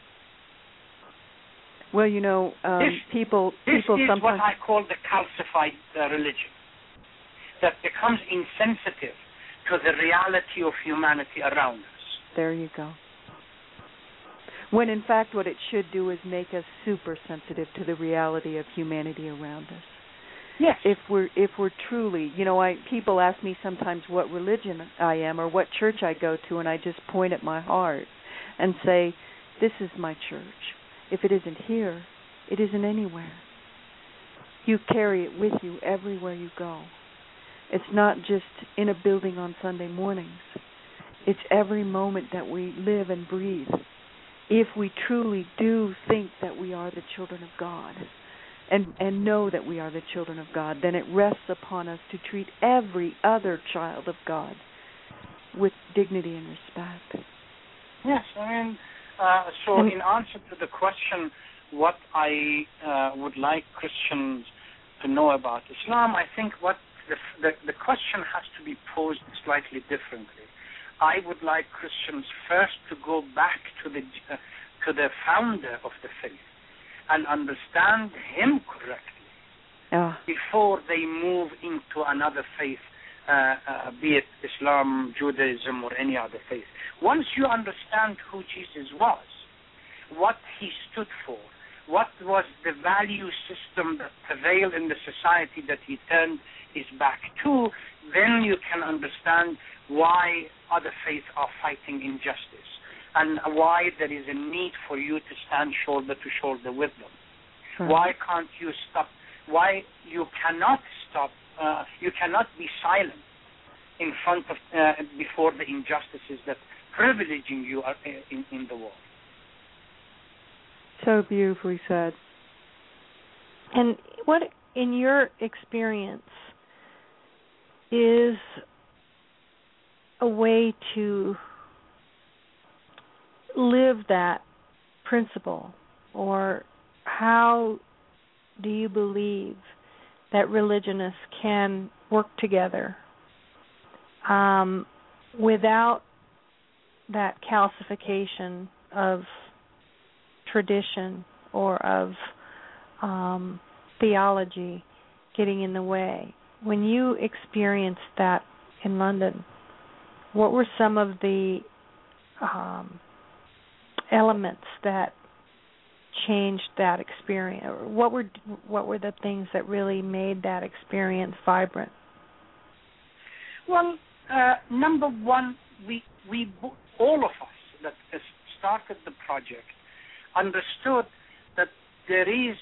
Well, you know, um, this, people this people is sometimes what I call the calcified uh, religion, that becomes insensitive to the reality of humanity around us. There you go. When in fact what it should do is make us super sensitive to the reality of humanity around us. Yes. If we're if we're truly, you know, I people ask me sometimes what religion I am or what church I go to, and I just point at my heart and say, this is my church. If it isn't here, it isn't anywhere. You carry it with you everywhere you go. It's not just in a building on Sunday mornings. It's every moment that we live and breathe. If we truly do think that we are the children of God and, and know that we are the children of God, then it rests upon us to treat every other child of God with dignity and respect. Yes, I mean, uh, so in answer to the question, what I uh, would like Christians to know about Islam, I think what the, the, the question has to be posed slightly differently. I would like Christians first to go back to the uh, to the founder of the faith and understand him correctly oh. before they move into another faith, uh, uh, be it Islam, Judaism, or any other faith. Once you understand who Jesus was, what he stood for, what was the value system that prevailed in the society that he turned his back to, then you can understand why other faiths are fighting injustice and why there is a need for you to stand shoulder to shoulder with them. Right. Why can't you stop? Why you cannot stop? Uh, you cannot be silent in front of uh, before the injustices that privileging you are in, in the world. So beautifully said. And what, in your experience, is a way to live that principle, or how do you believe that religionists can work together um, without that calcification of tradition or of um, theology getting in the way? When you experienced that in London, what were some of the um, elements that changed that experience? What were what were the things that really made that experience vibrant? Well, uh, number one, we we all of us that started the project understood that there is,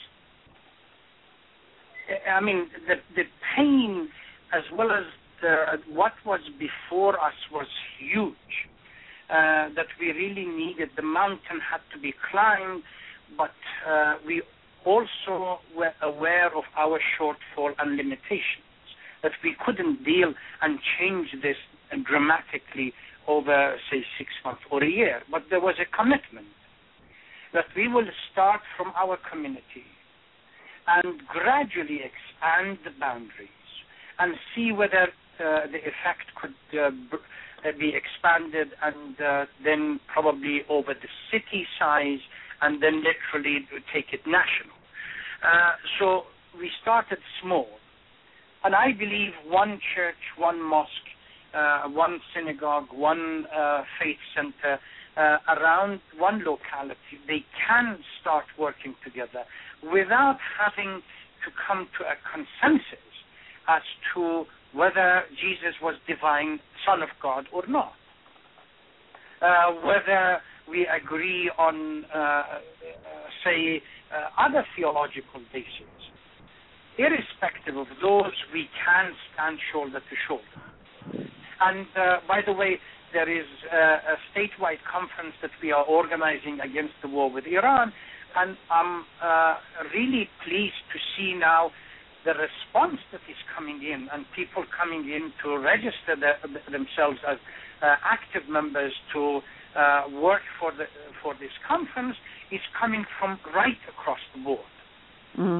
I mean, the the pain as well as the, what was before us was huge. Uh, that we really needed. The mountain had to be climbed, but uh, we also were aware of our shortfall and limitations, that we couldn't deal and change this dramatically over, say, six months or a year. But there was a commitment that we will start from our community and gradually expand the boundaries and see whether uh, the effect could uh, br- be expanded and uh, then probably over the city size and then literally take it national. Uh, so we started small. And I believe one church, one mosque, uh, one synagogue, one uh, faith center uh, around one locality, they can start working together without having to come to a consensus as to whether Jesus was divine Son of God or not, uh, whether we agree on, uh, uh, say, uh, other theological bases. Irrespective of those, we can stand shoulder to shoulder. And uh, by the way, there is uh, a statewide conference that we are organizing against the war with Iran, and I'm uh, really pleased to see now the response that is coming in and people coming in to register the, themselves as uh, active members to uh, work for the for this conference is coming from right across the board. Mm.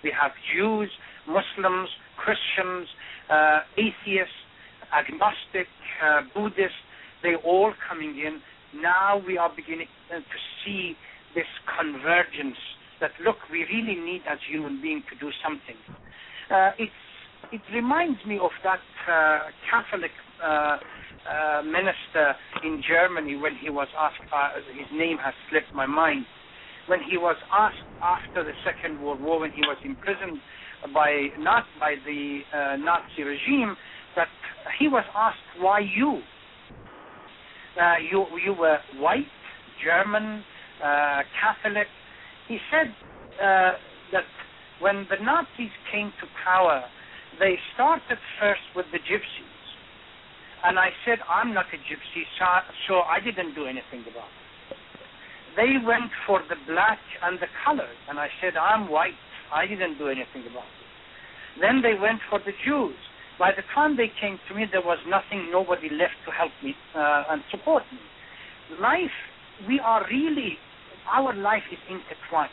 We have Jews, Muslims, Christians, uh, atheists, agnostic, uh, Buddhists. They're all coming in. Now we are beginning uh, to see this convergence that, look, we really need as human beings to do something. Uh, it's, it reminds me of that uh, Catholic uh, uh, minister in Germany when he was asked, uh, his name has slipped my mind, when he was asked after the Second World War, when he was imprisoned by not by the uh, Nazi regime, that he was asked, why you? Uh, you you were white, German, uh, Catholic. He said uh, that when the Nazis came to power, they started first with the gypsies. And I said, I'm not a gypsy, so, so I didn't do anything about it. They went for the black and the colored, and I said, I'm white, I didn't do anything about it. Then they went for the Jews. By the time they came to me, there was nothing, nobody left to help me uh, and support me. Life, we are really, our life is intertwined.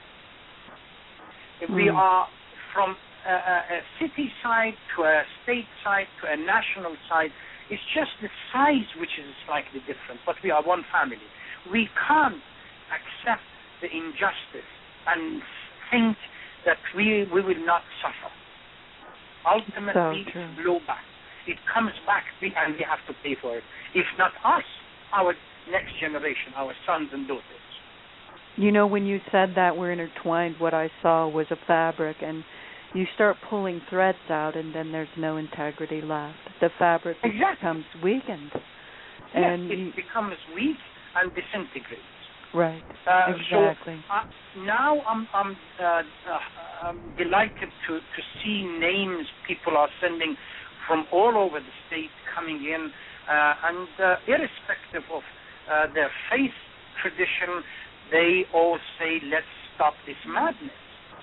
Mm. We are from a, a city side to a state side to a national side. It's just the size which is slightly different, but we are one family. We can't accept the injustice and think that we we will not suffer. Ultimately, so it's blowback. It comes back, and we have to pay for it. If not us, our next generation, our sons and daughters. You know, when you said that we're intertwined, what I saw was a fabric, and you start pulling threads out, and then there's no integrity left. The fabric exactly. becomes weakened. Yes, and it you, becomes weak and disintegrates. Right. Uh, exactly. So uh, now I'm I'm, uh, uh, I'm delighted to, to see names people are sending from all over the state coming in, uh, and uh, irrespective of uh, their faith tradition, they all say, let's stop this madness.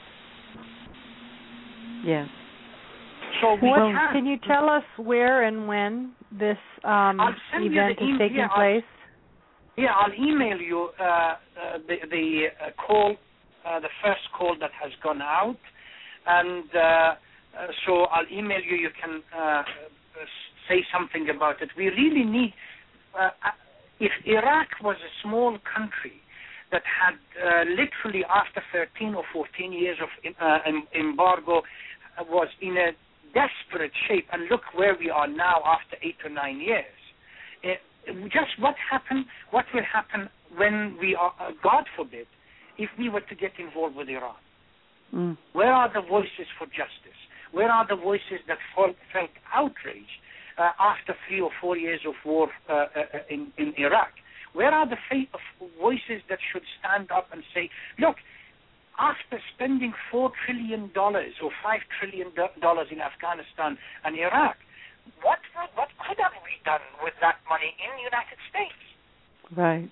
Yes. So we well, can. Can you tell us where and when this um, event is taking yeah, place? I'll, yeah, I'll email you uh, uh, the, the uh, call, uh, the first call that has gone out, and uh, uh, so I'll email you. You can uh, say something about it. We really need. Uh, if Iraq was a small country that had uh, literally after thirteen or fourteen years of uh, embargo uh, was in a desperate shape, and look where we are now after eight or nine years. It, just what happened, what will happen when we are, uh, God forbid, if we were to get involved with Iran? Mm. Where are the voices for justice? Where are the voices that felt, felt outrage uh, after three or four years of war uh, uh, in, in Iraq? Where are the voices that should stand up and say, look, after spending four trillion dollars or five trillion dollars in Afghanistan and Iraq, what what could have we done with that money in the United States? Right.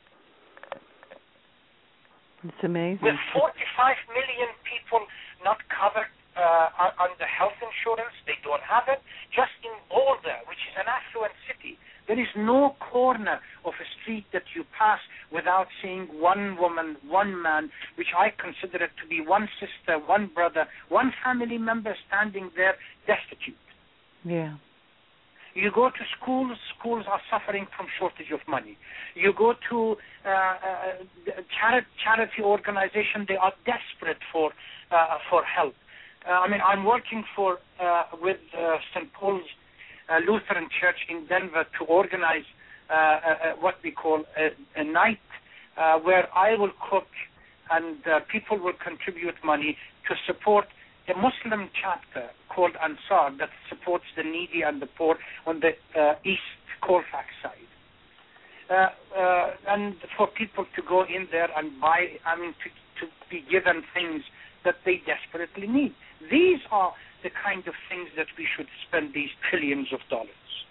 It's amazing. With forty-five million people not covered uh, under health insurance, they don't have it. Just in Boulder, which is an affluent city, there is no corner of a street that you pass without seeing one woman, one man, which I consider it to be one sister, one brother, one family member standing there destitute. Yeah. You go to schools, schools are suffering from shortage of money. You go to uh, uh, chari- charity organization, they are desperate for uh, for help. Uh, I mean, I'm working for uh, with uh, Saint Paul's uh, Lutheran Church in Denver to organize uh, uh, what we call a, a night uh, where I will cook and uh, people will contribute money to support a Muslim chapter called Ansar that supports the needy and the poor on the uh, East Colfax side. Uh, uh, and for people to go in there and buy, I mean, to, to be given things that they desperately need. These are the kind of things that we should spend these trillions of dollars.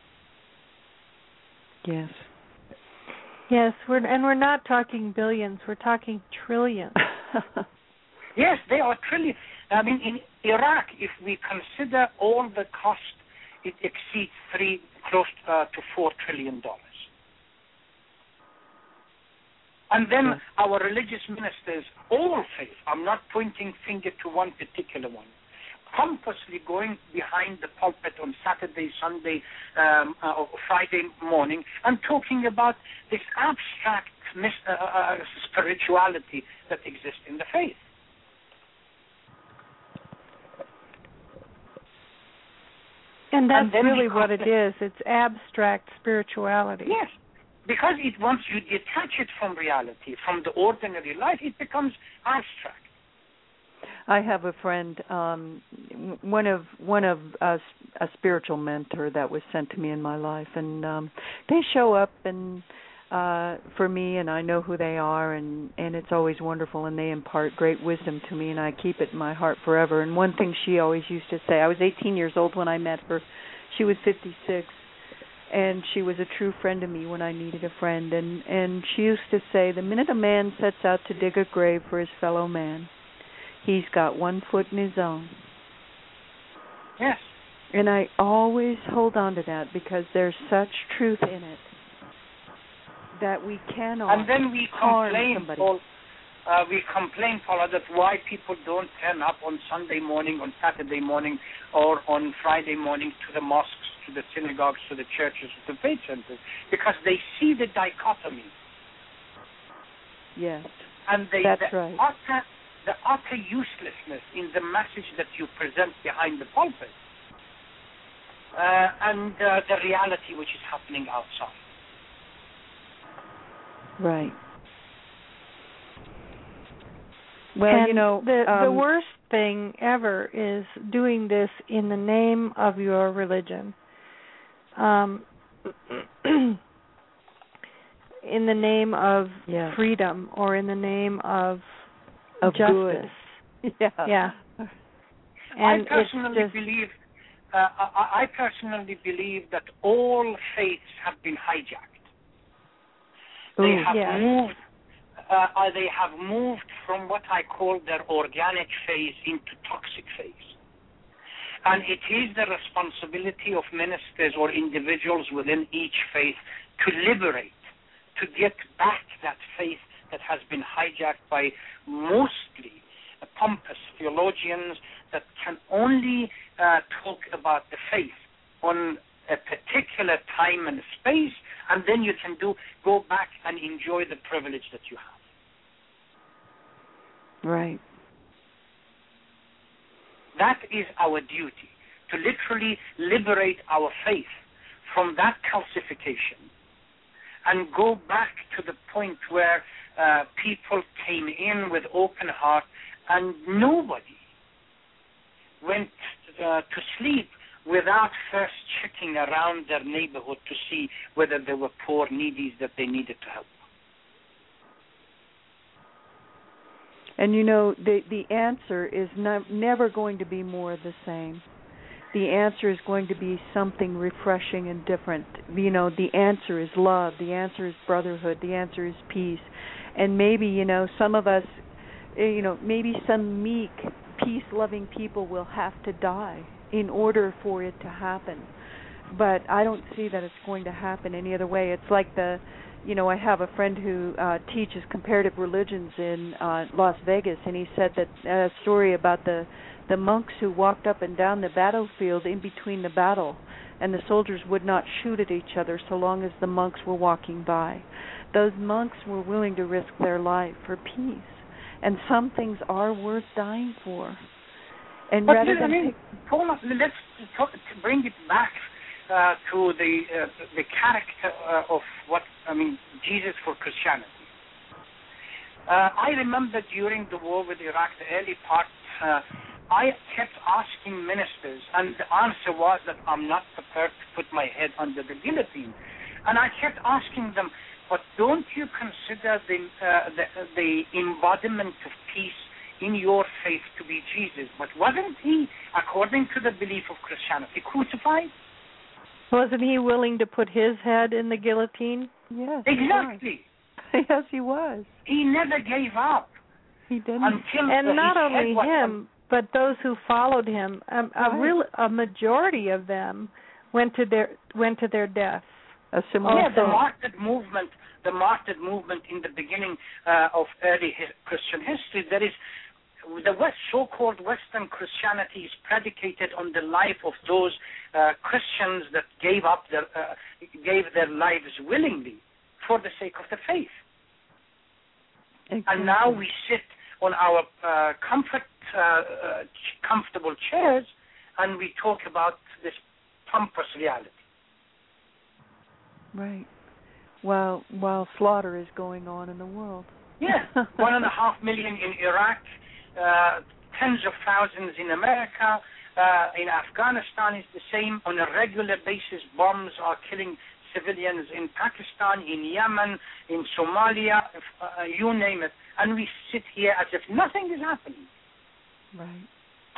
Yes. Yes, we're, and we're not talking billions, we're talking trillions. Yes, they are trillions. I mean, in Iraq, if we consider all the cost, it exceeds three, close uh, to four trillion dollars. And then yes. our religious ministers, all faith, I'm not pointing finger to one particular one, pompously going behind the pulpit on Saturday, Sunday, um, uh, or Friday morning and talking about this abstract mis- uh, uh, spirituality that exists in the faith. And that's and really what it is. It's abstract spirituality. Yes, because it once you detach it from reality, from the ordinary life, it becomes abstract. I have a friend, um, one of one of us, a spiritual mentor that was sent to me in my life, and um, they show up and uh, for me, and I know who they are, and, and it's always wonderful, and they impart great wisdom to me, and I keep it in my heart forever. And one thing she always used to say, I was eighteen years old when I met her. She was fifty-six, and she was a true friend to me when I needed a friend. And, and she used to say, the minute a man sets out to dig a grave for his fellow man, he's got one foot in his own. Yes. And I always hold on to that because there's such truth in it that we cannot And then we complain, somebody. Paul, uh, we complain, Paula, that why people don't turn up on Sunday morning, on Saturday morning, or on Friday morning to the mosques, to the synagogues, to the churches, to the faith centers, because they see the dichotomy. Yes, and they, that's the right. Utter, the utter uselessness in the message that you present behind the pulpit, uh, and uh, the reality which is happening outside. Right. Well, and you know, the um, the worst thing ever is doing this in the name of your religion, um, in the name of yes. freedom, or in the name of, of justice. Good. Yeah. Yeah. And I personally it's just, believe, uh, I, I personally believe that all faiths have been hijacked. They Ooh, have yeah. moved. Uh, uh, they have moved from what I call their organic phase into toxic phase. And it is the responsibility of ministers or individuals within each faith to liberate, to get back that faith that has been hijacked by mostly pompous theologians that can only uh, talk about the faith on a particular time and space, and then you can do go back and enjoy the privilege that you have. Right. That is our duty, to literally liberate our faith from that calcification and go back to the point where uh, people came in with open heart and nobody went uh, to sleep without first checking around their neighborhood to see whether there were poor needies that they needed to help. And you know, the the answer is not, never going to be more of the same. The answer is going to be something refreshing and different. You know, the answer is love. The answer is brotherhood. The answer is peace. And maybe, you know, some of us, you know, maybe some meek, peace-loving people will have to die in order for it to happen. But I don't see that it's going to happen any other way. It's like the, you know, I have a friend who uh, teaches comparative religions in uh, Las Vegas, and he said that a uh, story about the the monks who walked up and down the battlefield in between the battle, and the soldiers would not shoot at each other so long as the monks were walking by. Those monks were willing to risk their life for peace, and some things are worth dying for. And but rather I than mean, Paula, let's talk, bring it back uh, to the uh, the character uh, of what I mean Jesus for Christianity. Uh, I remember during the war with Iraq, the early part, uh, I kept asking ministers, and the answer was that I'm not prepared to put my head under the guillotine. And I kept asking them, but don't you consider the uh, the, the embodiment of peace in your faith to be Jesus? But wasn't he, according to the belief of Christianity, crucified? Wasn't he willing to put his head in the guillotine? yes, Exactly. He yes, he was. He never gave up. He didn't. Until And the, not only was, him, but those who followed him. Um, right. A real, a majority of them went to their went to their death. a similar. Yeah, the thing. martyred movement, the martyred movement in the beginning uh, of early hi- Christian history. There is the West, so-called Western Christianity is predicated on the life of those uh, Christians that gave up their uh, gave their lives willingly for the sake of the faith. Exactly. And now we sit on our uh, comfort, uh, uh, comfortable chairs, and we talk about this pompous reality. Right. While while slaughter is going on in the world. Yeah, one and a half million in Iraq, uh, tens of thousands in America, uh, in Afghanistan is the same. On a regular basis, bombs are killing civilians in Pakistan, in Yemen, in Somalia, if, uh, you name it. And we sit here as if nothing is happening. Right.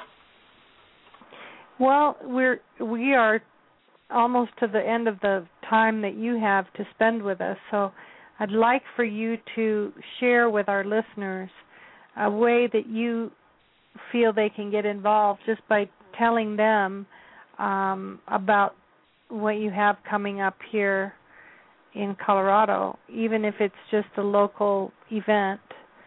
Well, we're we are almost to the end of the time that you have to spend with us, so I'd like for you to share with our listeners a way that you feel they can get involved just by telling them um, about what you have coming up here in Colorado, even if it's just a local event.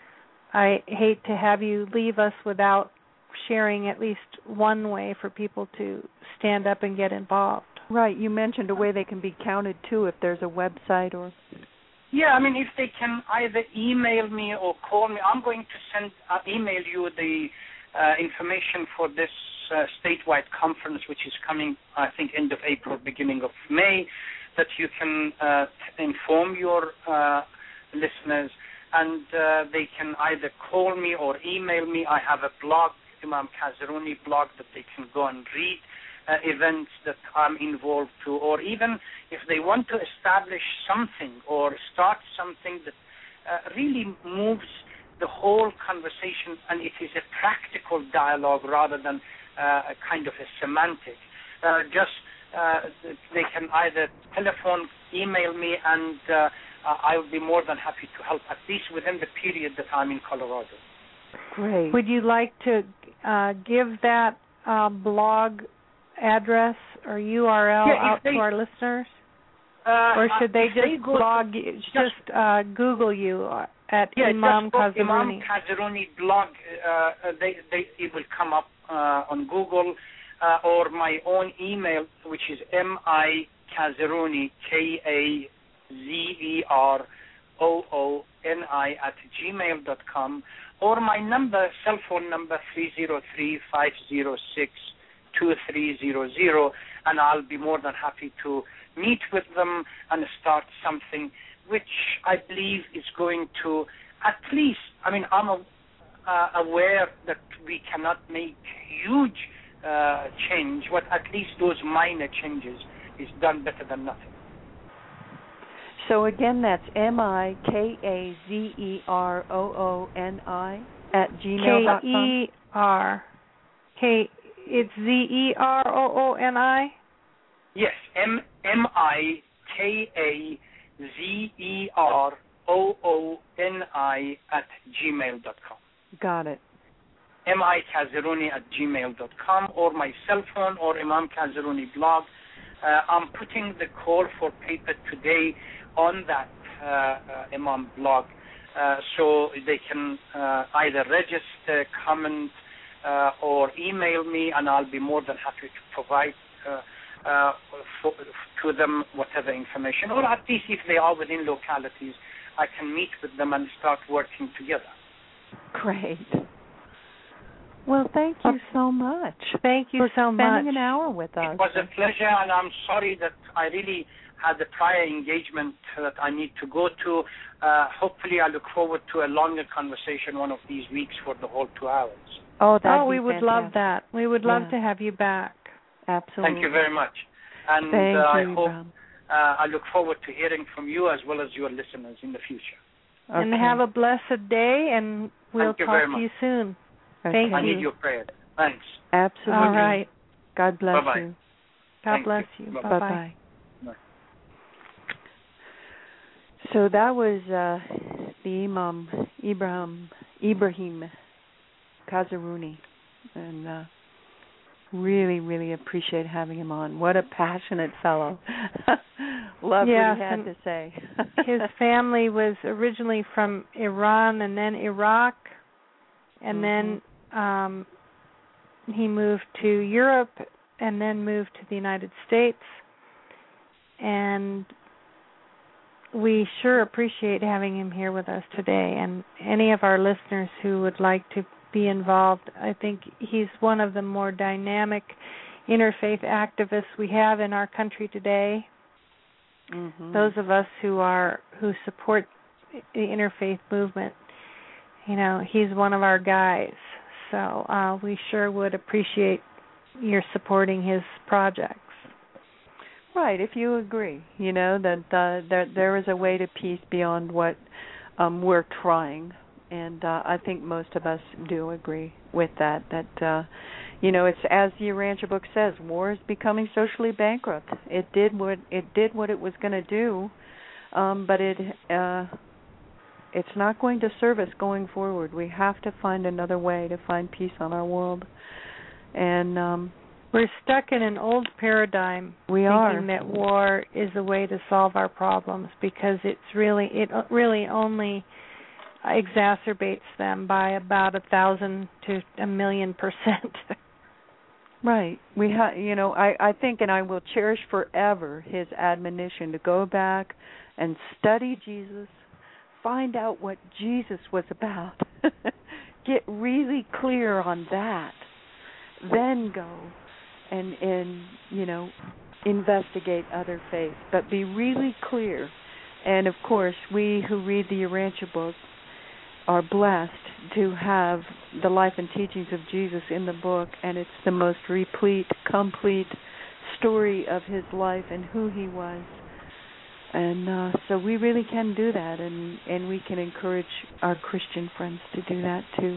I hate to have you leave us without sharing at least one way for people to stand up and get involved. Right. You mentioned a way they can be counted, too, if there's a website or... Yeah, I mean, if they can either email me or call me, I'm going to send, uh, email you the uh, information for this uh, statewide conference, which is coming, I think, end of April, beginning of May, that you can uh, inform your uh, listeners, and uh, they can either call me or email me. I have a blog, Imam Kazerouni blog, that they can go and read uh, events that I'm involved to, or even if they want to establish something or start something that uh, really moves the whole conversation, and it is a practical dialogue rather than uh, a kind of a semantic. Uh, just uh, they can either telephone, email me, and uh, I will be more than happy to help, at least within the period that I'm in Colorado. Great. Would you like to uh, give that uh, blog address or U R L yeah, out they, to our listeners? Uh, or should they uh, just they go, blog, just, just uh, Google you at yeah, Imam just Kazerouni? Imam Kazerouni blog. Uh, they, they, it will come up uh, on Google, uh, or my own email, which is M I Kazerouni, K A Z E R O O N I at gmail dot com, or my number, cell phone number, three zero three, five zero six, two three zero zero, and I'll be more than happy to meet with them and start something which I believe is going to at least, I mean, I'm uh, aware that we cannot make huge uh, change, but at least those minor changes is done better than nothing. So again, that's M I K A Z E R O O N I at gmail dot com? K E R. K, it's Z E R O O N I? Yes, M M I K A Z E R O O N I at gmail dot com. Got it. M I Kazerouni at gmail dot com, or my cell phone, or Imam Kazerouni blog. Uh, I'm putting the call for paper today on that uh, uh, Imam blog, uh, so they can uh, either register, comment, uh, or email me, and I'll be more than happy to provide uh, uh, for, to them whatever information, or at least if they are within localities, I can meet with them and start working together. Great. Well, thank you so much. Thank you for so much. spending an hour with us. It was a pleasure, and I'm sorry that I really had a prior engagement that I need to go to. Uh, hopefully, I look forward to a longer conversation one of these weeks for the whole two hours. Oh, oh we would fantastic. love that. We would love yeah. to have you back. Absolutely. Thank you very much. And Thank uh, I you, hope uh, I look forward to hearing from you as well as your listeners in the future. Okay. And have a blessed day, and we'll Thank talk to you soon. Okay. Thank I you. need your prayer. Thanks. Absolutely. All right. God bless Bye-bye. you. God Thank bless you. you. Bye-bye. Bye-bye. Bye-bye. So that was uh, the Imam Ibrahim Ibrahim Kazerouni, and uh, really, really appreciate having him on. What a passionate fellow. Loved yes, what he had and to say. his family was originally from Iran and then Iraq, and mm-hmm. then um, he moved to Europe and then moved to the United States. And we sure appreciate having him here with us today. And any of our listeners who would like to be involved, I think he's one of the more dynamic interfaith activists we have in our country today. Mm-hmm. Those of us who are who support the interfaith movement, you know, he's one of our guys. So uh, we sure would appreciate your supporting his projects. Right, if you agree, you know, that uh, there there is a way to peace beyond what um, we're trying, and uh, I think most of us do agree with that. That uh, you know, it's as the Urantia book says, war is becoming socially bankrupt. It did what it did what it was going to do, um, but it uh, it's not going to serve us going forward. We have to find another way to find peace on our world, and um, we're stuck in an old paradigm. We thinking are. that war is a way to solve our problems, because it's really it really only exacerbates them by about a thousand to a million percent. Right. We ha- you know, I, I think, and I will cherish forever his admonition to go back and study Jesus, find out what Jesus was about, get really clear on that, then go and, and, you know, investigate other faiths, but be really clear. And, of course, we who read the Urantia book are blessed to have the life and teachings of Jesus in the book, and it's the most replete, complete story of his life and who he was. And uh, so we really can do that, and, and we can encourage our Christian friends to do that too,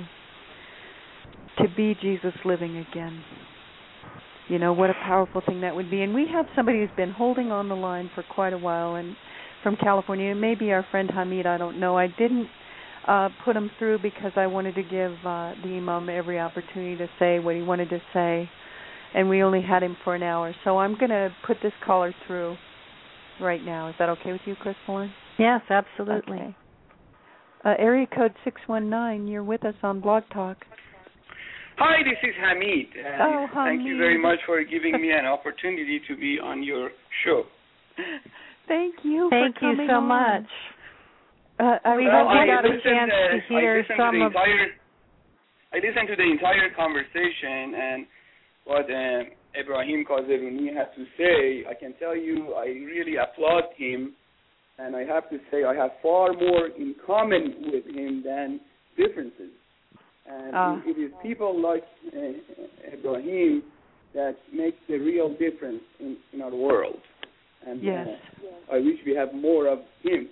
to be Jesus living again. You know, what a powerful thing that would be. And we have somebody who's been holding on the line for quite a while, and from California, and maybe our friend Hamid, I don't know. I didn't uh, put him through because I wanted to give uh, the Imam every opportunity to say what he wanted to say, and we only had him for an hour. So I'm going to put this caller through right now. Is that okay with you, Crystalline? Yes, absolutely. Okay. Uh, area code six one nine, you're with us on Blog Talk. Hi, this is Hamid. Uh, oh, Hamid. Thank you very much for giving me an opportunity to be on your show. Thank you Thank for coming you so on. much. Uh, I we well, hope you I got a listened, chance uh, to hear I listened some to the of... Entire, I listened to the entire conversation, and what uh, Ibrahim Kazeruni had to say. I can tell you I really applaud him, and I have to say I have far more in common with him than differences. And uh. it, it is people like uh, Ibrahim that make the real difference in, in our world. And yes. uh, I wish we have more of him.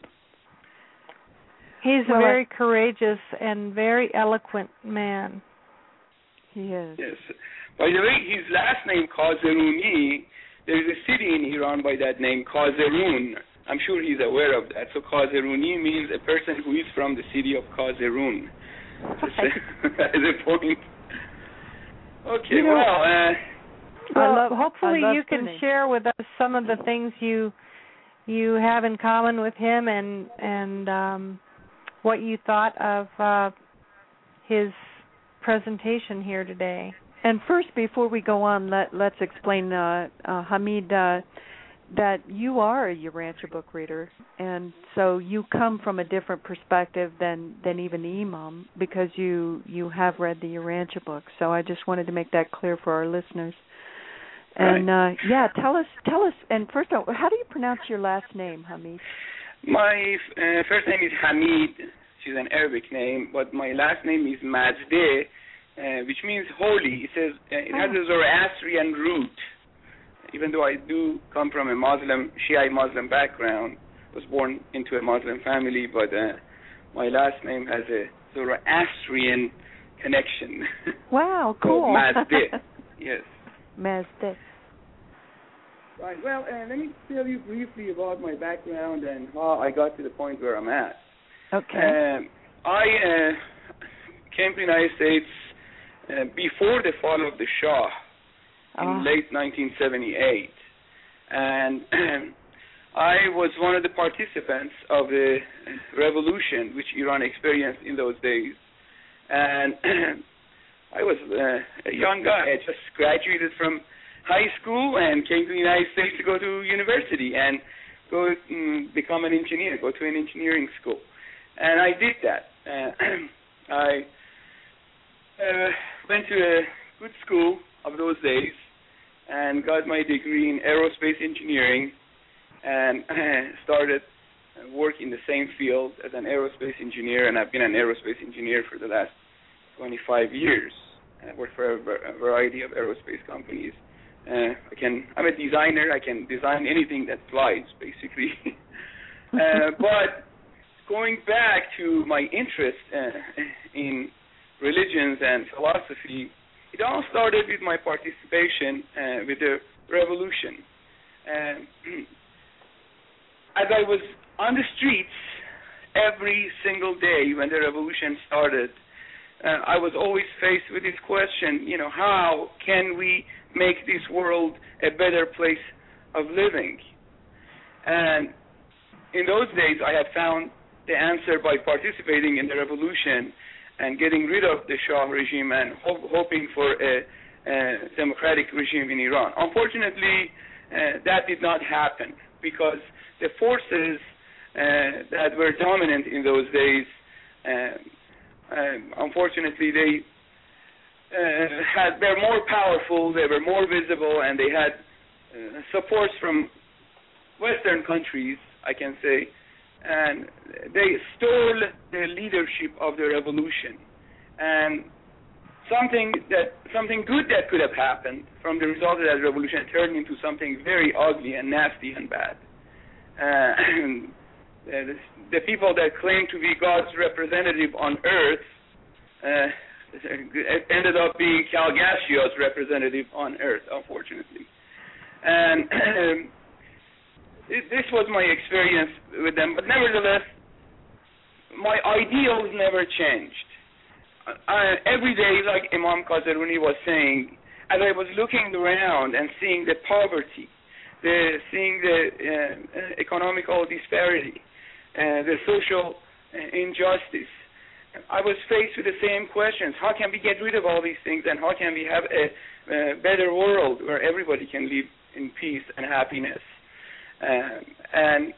He's well, a very I, courageous and very eloquent man. He is. Yes. By the way, his last name, Kazeruni, there is a city in Iran by that name, Kazerun. I'm sure he's aware of that. So Kazeruni means a person who is from the city of Kazerun. As a point. Okay, you know, well... Uh, well, love, hopefully you can tuning. share with us some of the things you you have in common with him, and and um, what you thought of uh, his presentation here today. And first, before we go on, let, let's explain, uh, uh, Hamid, uh, that you are a Urantia book reader, and so you come from a different perspective than, than even the Imam, because you, you have read the Urantia book. So I just wanted to make that clear for our listeners. And right. uh, yeah, tell us, tell us. And first of all, how do you pronounce your last name, Hamid? My uh, first name is Hamid, which is an Arabic name, but my last name is Mazdeh, uh, which means holy. It says uh, it has a Zoroastrian root. Even though I do come from a Muslim, Shiite Muslim background, was born into a Muslim family, but uh, my last name has a Zoroastrian connection. Wow, cool. So Mazdeh, yes. Mazdeh. Right. Well, uh, let me tell you briefly about my background and how I got to the point where I'm at. Okay. Um, I uh, came to the United States uh, before the fall of the Shah in oh. late nineteen seventy-eight. And I was one of the participants of the revolution which Iran experienced in those days. And I was uh, a young guy. I just graduated from high school and came to the United States to go to university and go um, become an engineer, go to an engineering school. And I did that. Uh, I uh, went to a good school of those days and got my degree in aerospace engineering and started work in the same field as an aerospace engineer, and I've been an aerospace engineer for the last twenty-five years. I work for a variety of aerospace companies. Uh, I can, I'm a designer. I can design anything that flies, basically. uh, but going back to my interest uh, in religions and philosophy, it all started with my participation uh, with the revolution. Uh, as I was on the streets every single day when the revolution started, uh, I was always faced with this question, you know, how can we make this world a better place of living? And in those days, I had found the answer by participating in the revolution and getting rid of the Shah regime and ho- hoping for a, a democratic regime in Iran. Unfortunately, uh, that did not happen because the forces uh, that were dominant in those days, uh, uh, unfortunately, they uh, had, they were more powerful, they were more visible, and they had uh, supports from Western countries, I can say, and they stole the leadership of the revolution. And something that something good that could have happened from the result of that revolution turned into something very ugly and nasty and bad. Uh, and the, the people that claim to be God's representative on earth uh, ended up being Calgasio's representative on earth, unfortunately. And this was my experience with them, but nevertheless, my ideals never changed. Uh, every day, like Imam Qazaruni was saying, as I was looking around and seeing the poverty, the, seeing the uh, economical disparity, uh, the social uh, injustice, I was faced with the same questions. How can we get rid of all these things, and how can we have a, a better world where everybody can live in peace and happiness? Um, and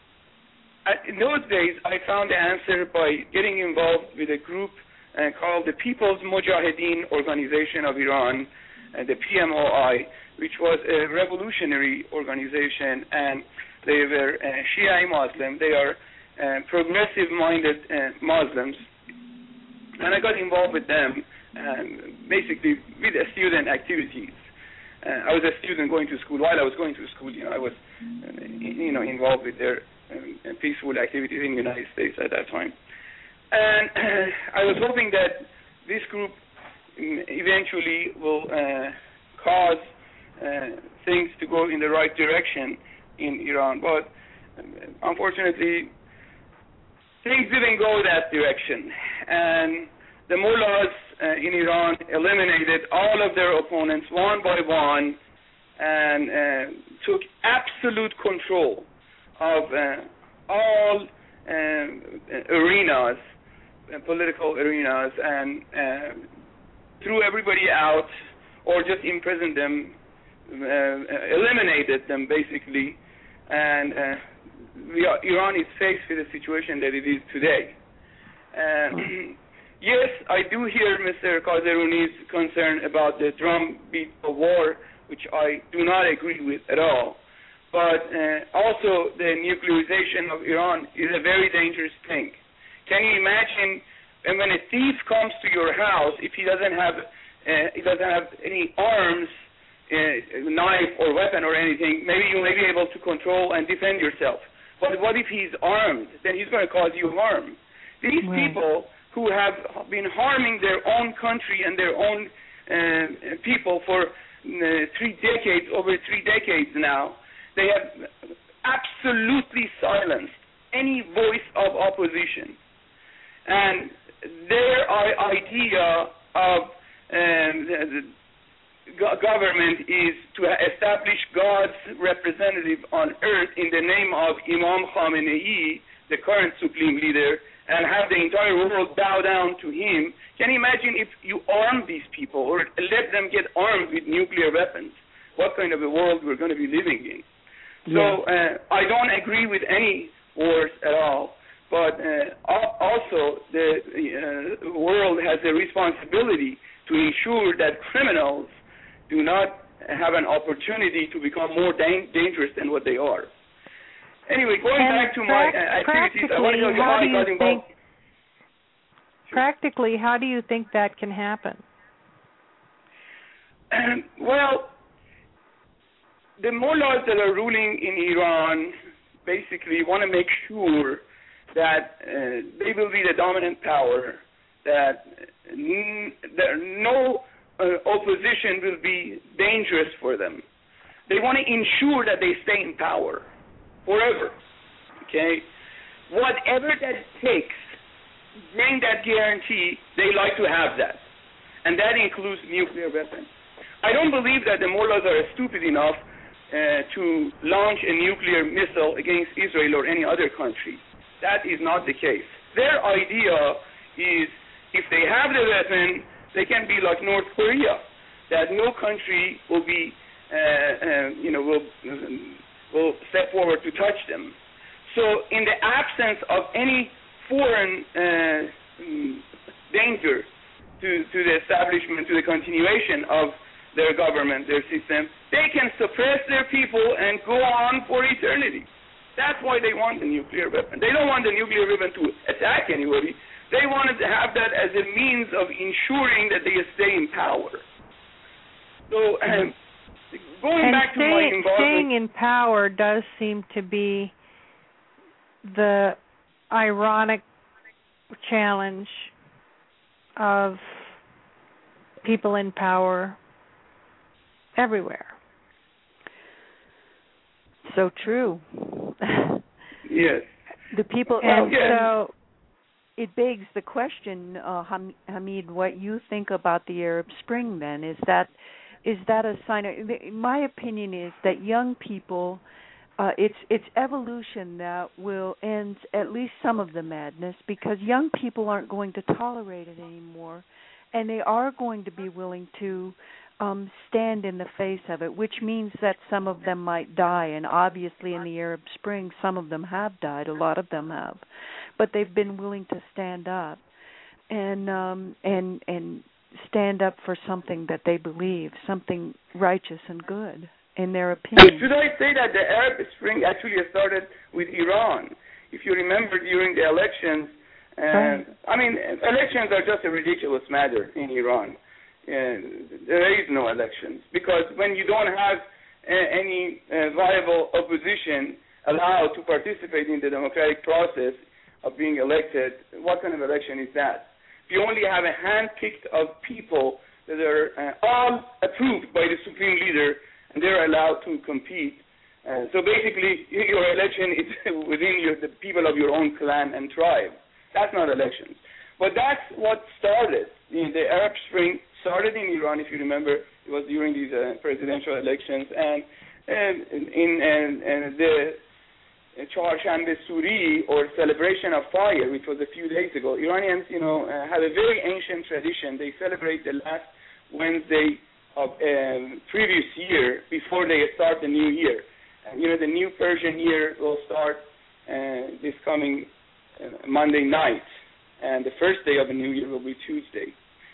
I, in those days, I found the answer by getting involved with a group uh, called the People's Mujahideen Organization of Iran, uh, the P M O I, which was a revolutionary organization, and they were uh, Shia Muslim. They are uh, progressive-minded uh, Muslims. And I got involved with them, um, basically with the student activities. Uh, I was a student going to school. While I was going to school, you know, I was, uh, you know, involved with their um, peaceful activities in the United States at that time. And uh, I was hoping that this group eventually will uh, cause uh, things to go in the right direction in Iran. But uh, unfortunately, things didn't go that direction. And the mullahs uh, in Iran eliminated all of their opponents one by one and uh, took absolute control of uh, all uh, arenas, uh, political arenas, and uh, threw everybody out or just imprisoned them, uh, eliminated them basically. And uh, we are, Iran is faced with the situation that it is today. Uh, yes, I do hear Mister Qazaruni's concern about the drumbeat of war, which I do not agree with at all. But uh, also the nuclearization of Iran is a very dangerous thing. Can you imagine when a thief comes to your house, if he doesn't have uh, he doesn't have any arms, uh, knife or weapon or anything, maybe you may be able to control and defend yourself. But what if he's armed? Then he's going to cause you harm. These right. people who have been harming their own country and their own uh, people for uh, three decades, over three decades now, they have absolutely silenced any voice of opposition. And their idea of um, go- government is to establish God's representative on earth in the name of Imam Khamenei, the current supreme leader, and have the entire world bow down to him. Can you imagine if you arm these people or let them get armed with nuclear weapons? What kind of a world we're going to be living in? Yeah. So uh, I don't agree with any wars at all, but uh, also the uh, world has a responsibility to ensure that criminals do not have an opportunity to become more da- dangerous than what they are. Anyway, going and back to my uh, activities, I want to tell you how I got involved. Think, practically, how do you think that can happen? Um, well, the mullahs that are ruling in Iran basically want to make sure that uh, they will be the dominant power, that, n- that no uh, opposition will be dangerous for them. They want to ensure that they stay in power forever, okay? Whatever that takes, bring that guarantee, they like to have that. And that includes nuclear weapons. I don't believe that the mullahs are stupid enough uh, to launch a nuclear missile against Israel or any other country. That is not the case. Their idea is if they have the weapon, they can be like North Korea, that no country will be, uh, uh, you know, will... will step forward to touch them. So in the absence of any foreign uh, danger to, to the establishment, to the continuation of their government, their system, they can suppress their people and go on for eternity. That's why they want the nuclear weapon. They don't want the nuclear weapon to attack anybody. They wanted to have that as a means of ensuring that they stay in power. So um, Going and back to stay, my involvement, staying in power does seem to be the ironic challenge of people in power everywhere. So true. Yes. The people, and and so it begs the question, uh, Ham, Hamid, what you think about the Arab Spring? Then is that is that a sign of? My opinion is that young people, uh, it's it's evolution that will end at least some of the madness, because young people aren't going to tolerate it anymore, and they are going to be willing to um, stand in the face of it, which means that some of them might die. And obviously, in the Arab Spring, some of them have died. A lot of them have, but they've been willing to stand up and um, and and. stand up for something that they believe, something righteous and good, in their opinion. Should I say that the Arab Spring actually started with Iran? If you remember during the elections, uh, right. I mean, elections are just a ridiculous matter in Iran. Uh, there is no elections, because when you don't have uh, any uh, viable opposition allowed to participate in the democratic process of being elected, what kind of election is that? You only have a hand-picked of people that are uh, all approved by the supreme leader, and they're allowed to compete. Uh, so basically, your election is within your, the people of your own clan and tribe. That's not elections. But that's what started. You know, the Arab Spring started in Iran, if you remember. It was during these uh, presidential elections. And, and in and, and the Chaharshanbe Suri, or Celebration of Fire, which was a few days ago. Iranians, you know, uh, have a very ancient tradition. They celebrate the last Wednesday of um, previous year before they start the new year. And, you know, the new Persian year will start uh, this coming uh, Monday night, and the first day of the new year will be Tuesday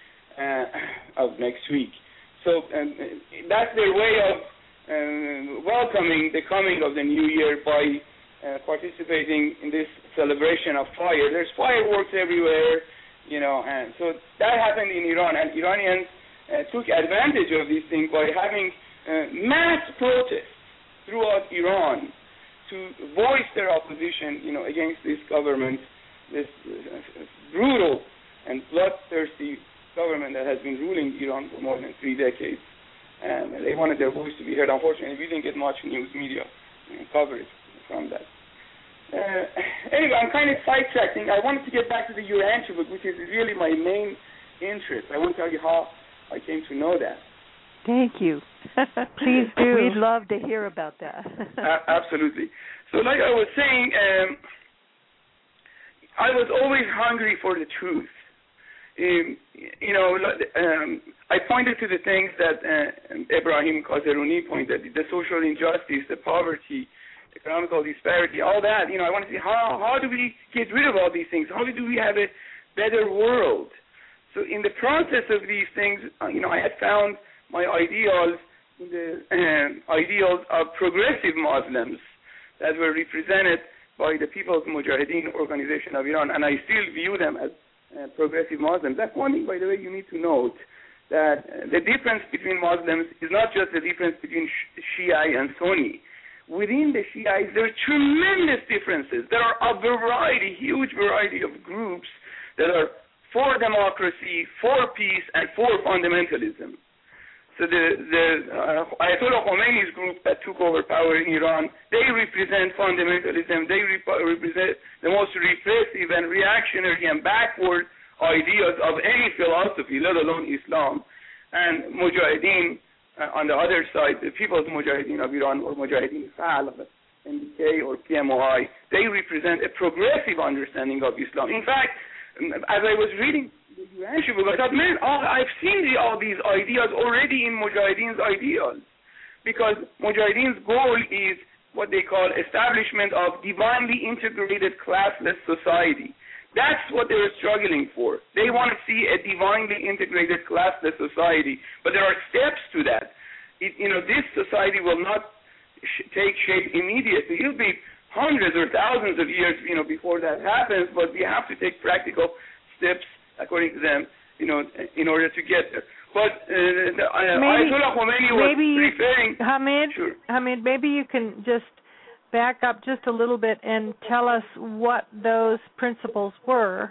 uh, of next week. So um, that's their way of uh, welcoming the coming of the new year by Uh, participating in this celebration of fire. There's fireworks everywhere, you know, and so that happened in Iran, and Iranians uh, took advantage of this thing by having uh, mass protests throughout Iran to voice their opposition, you know, against this government, this uh, brutal and bloodthirsty government that has been ruling Iran for more than three decades. And they wanted their voice to be heard. Unfortunately, we didn't get much news media you know, coverage from that. Uh, anyway, I'm kind of sidetracking. I wanted to get back to the Urantia book, which is really my main interest. I want to tell you how I came to know that. Thank you. Please do. We'd love to hear about that. uh, absolutely. So like I was saying, um, I was always hungry for the truth. Um, you know, um, I pointed to the things that uh, Ibrahim Kazeruni pointed, the social injustice, the poverty, economical disparity, all that. You know, I want to see how, how do we get rid of all these things? How do we have a better world? So in the process of these things, uh, you know, I had found my ideals, the uh, ideals of progressive Muslims that were represented by the People's Mujahideen Organization of Iran, and I still view them as uh, progressive Muslims. That's one thing, by the way, you need to note, that uh, the difference between Muslims is not just the difference between Sh- Shia and Sunni. Within the Shiites, there are tremendous differences. There are a variety, huge variety of groups that are for democracy, for peace, and for fundamentalism. So the, the uh, Ayatollah Khomeini's group that took over power in Iran, they represent fundamentalism. They rep- represent the most repressive and reactionary and backward ideas of any philosophy, let alone Islam. And Mujahideen, uh, on the other side, the People's Mujahideen of Iran, or Mujahideen Khalq, M D K or P M O I, they represent a progressive understanding of Islam. In fact, as I was reading the Urantia book, I thought, man, all, I've seen the, all these ideas already in Mujahideen's ideals. Because Mujahideen's goal is what they call establishment of divinely integrated classless society. That's what they're struggling for. They want to see a divinely integrated classless society. But there are steps to that. It, you know, this society will not sh- take shape immediately. It'll be hundreds or thousands of years, you know, before that happens, but we have to take practical steps, according to them, you know, in order to get there. But uh, the, uh, maybe, Ayatollah Khomeini was maybe you, referring... Hamid, sure. Hamid, maybe you can just back up just a little bit and tell us what those principles were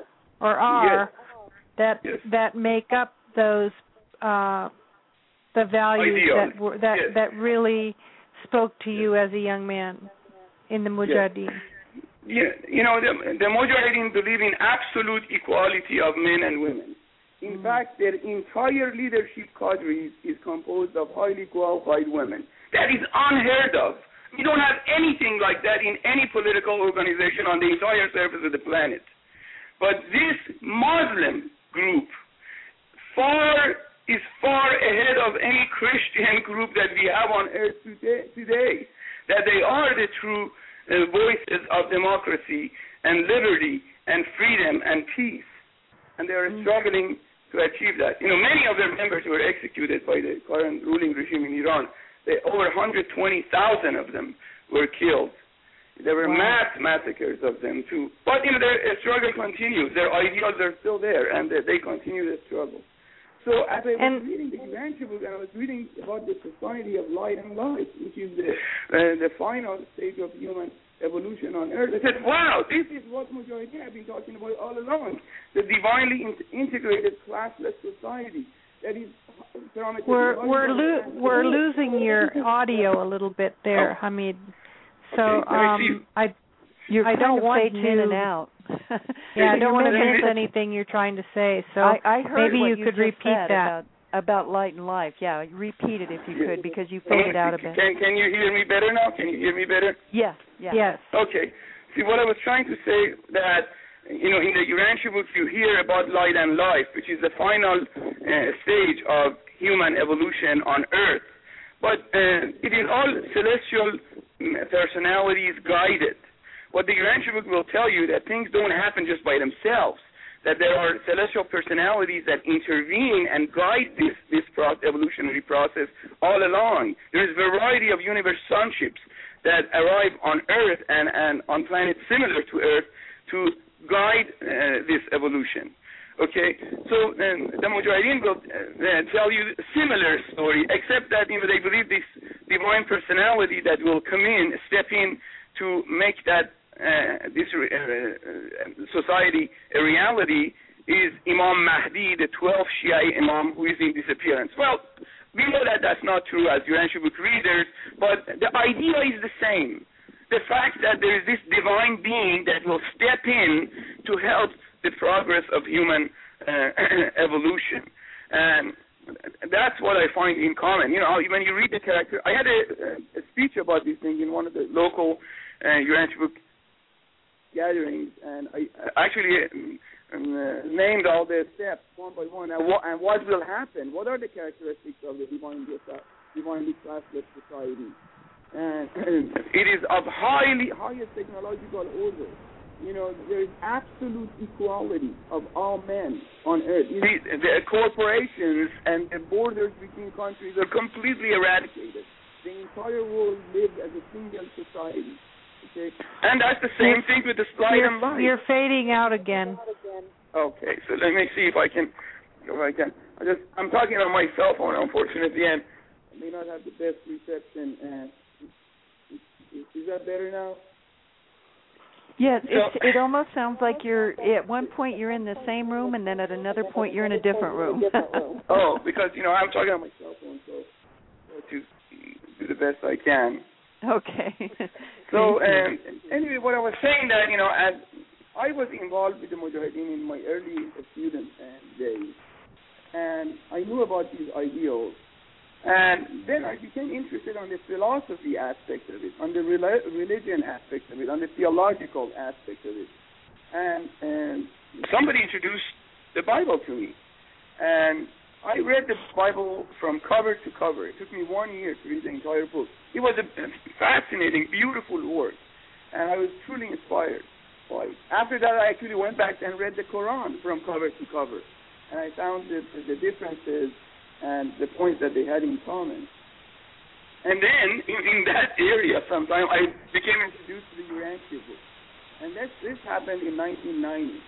or are yes. that yes. that make up those uh, the values Ideals. that were that yes. that really spoke to you as a young man in the Mujahideen. Yeah, you know, the, the Mujahideen believe in absolute equality of men and women. In mm. fact, their entire leadership cadre is composed of highly qualified women. That is unheard of. We don't have anything like that in any political organization on the entire surface of the planet. But this Muslim group far is far ahead of any Christian group that we have on earth today. today. That they are the true uh, voices of democracy and liberty and freedom and peace. And they are struggling to achieve that. You know, many of their members were executed by the current ruling regime in Iran. They, over one hundred twenty thousand of them were killed. There were wow. mass massacres of them, too. But, you know, their uh, struggle continues. Their ideals are still there, and uh, they continue the struggle. So as I was and reading the Urantia book, and I was reading about the Society of Light and Life, which is the, uh, the final stage of human evolution on Earth, I said, wow, this is what Mujahideen have been talking about all along, the divinely in- integrated classless society. That is, we're we're, lo- we're losing your audio a little bit there, oh. Hamid. So okay. um, I You're I don't want to in and out. Yeah, I don't want to miss anything you're trying to say. So I, I heard maybe what you you could just repeat said that about, about light and life. Yeah, repeat it if you could, because you faded out a bit. Can Can you hear me better now? Can you hear me better? Yeah. Yeah. Yes. Okay. See, what I was trying to say that, you know, in the Urantia books you hear about light and life, which is the final uh, stage of human evolution on Earth. But uh, it is all celestial personalities guided. What the Urantia book will tell you, that things don't happen just by themselves, that there are celestial personalities that intervene and guide this, this pro- evolutionary process all along. There is a variety of universe sunships that arrive on Earth and, and on planets similar to Earth to guide uh, this evolution. Okay, so um, the Mujahideen will uh, tell you a similar story, except that, you know, they believe this divine personality that will come in, step in to make that uh, this uh, society a reality is Imam Mahdi, the twelfth Shia Imam who is in disappearance. Well, we know that that's not true as Urantia book readers, but the idea is the same. The fact that there is this divine being that will step in to help the progress of human uh, evolution. And that's what I find in common. You know, when you read the character, I had a, a speech about this thing in one of the local uh, Urantia book gatherings, and I actually um, uh, named all the steps one by one, and what, and what will happen. What are the characteristics of the divinely, divinely classless society? And it is of highly highest technological order. You know, there is absolute equality of all men on earth. The, the corporations and the borders between countries are completely eradicated. The entire world lives as a single society. Okay, and that's the same thing with the slide you're, and light. You're fading out again. Okay, so let me see if I can. If I can. I just I'm talking on my cell phone, unfortunately, and I may not have the best reception. And is, is that better now? Yes, it's, it almost sounds like you're at one point you're in the same room, and then at another point you're in a different room. Oh, because you know I'm talking on my cell phone, so to do the best I can. Okay. So um, anyway, what I was saying that you know, as I was involved with the Mujahideen in my early student days, and I knew about these ideals. And then I became interested on the philosophy aspect of it, on the religion aspect of it, on the theological aspect of it. And, and somebody introduced the Bible to me. And I read the Bible from cover to cover. It took me one year to read the entire book. It was a fascinating, beautiful work. And I was truly inspired by it. After that, I actually went back and read the Quran from cover to cover. And I found that the differences and the points that they had in common. And then, in, in that area sometime, I became introduced to the Urantia book. And this, this happened in nineteen ninety.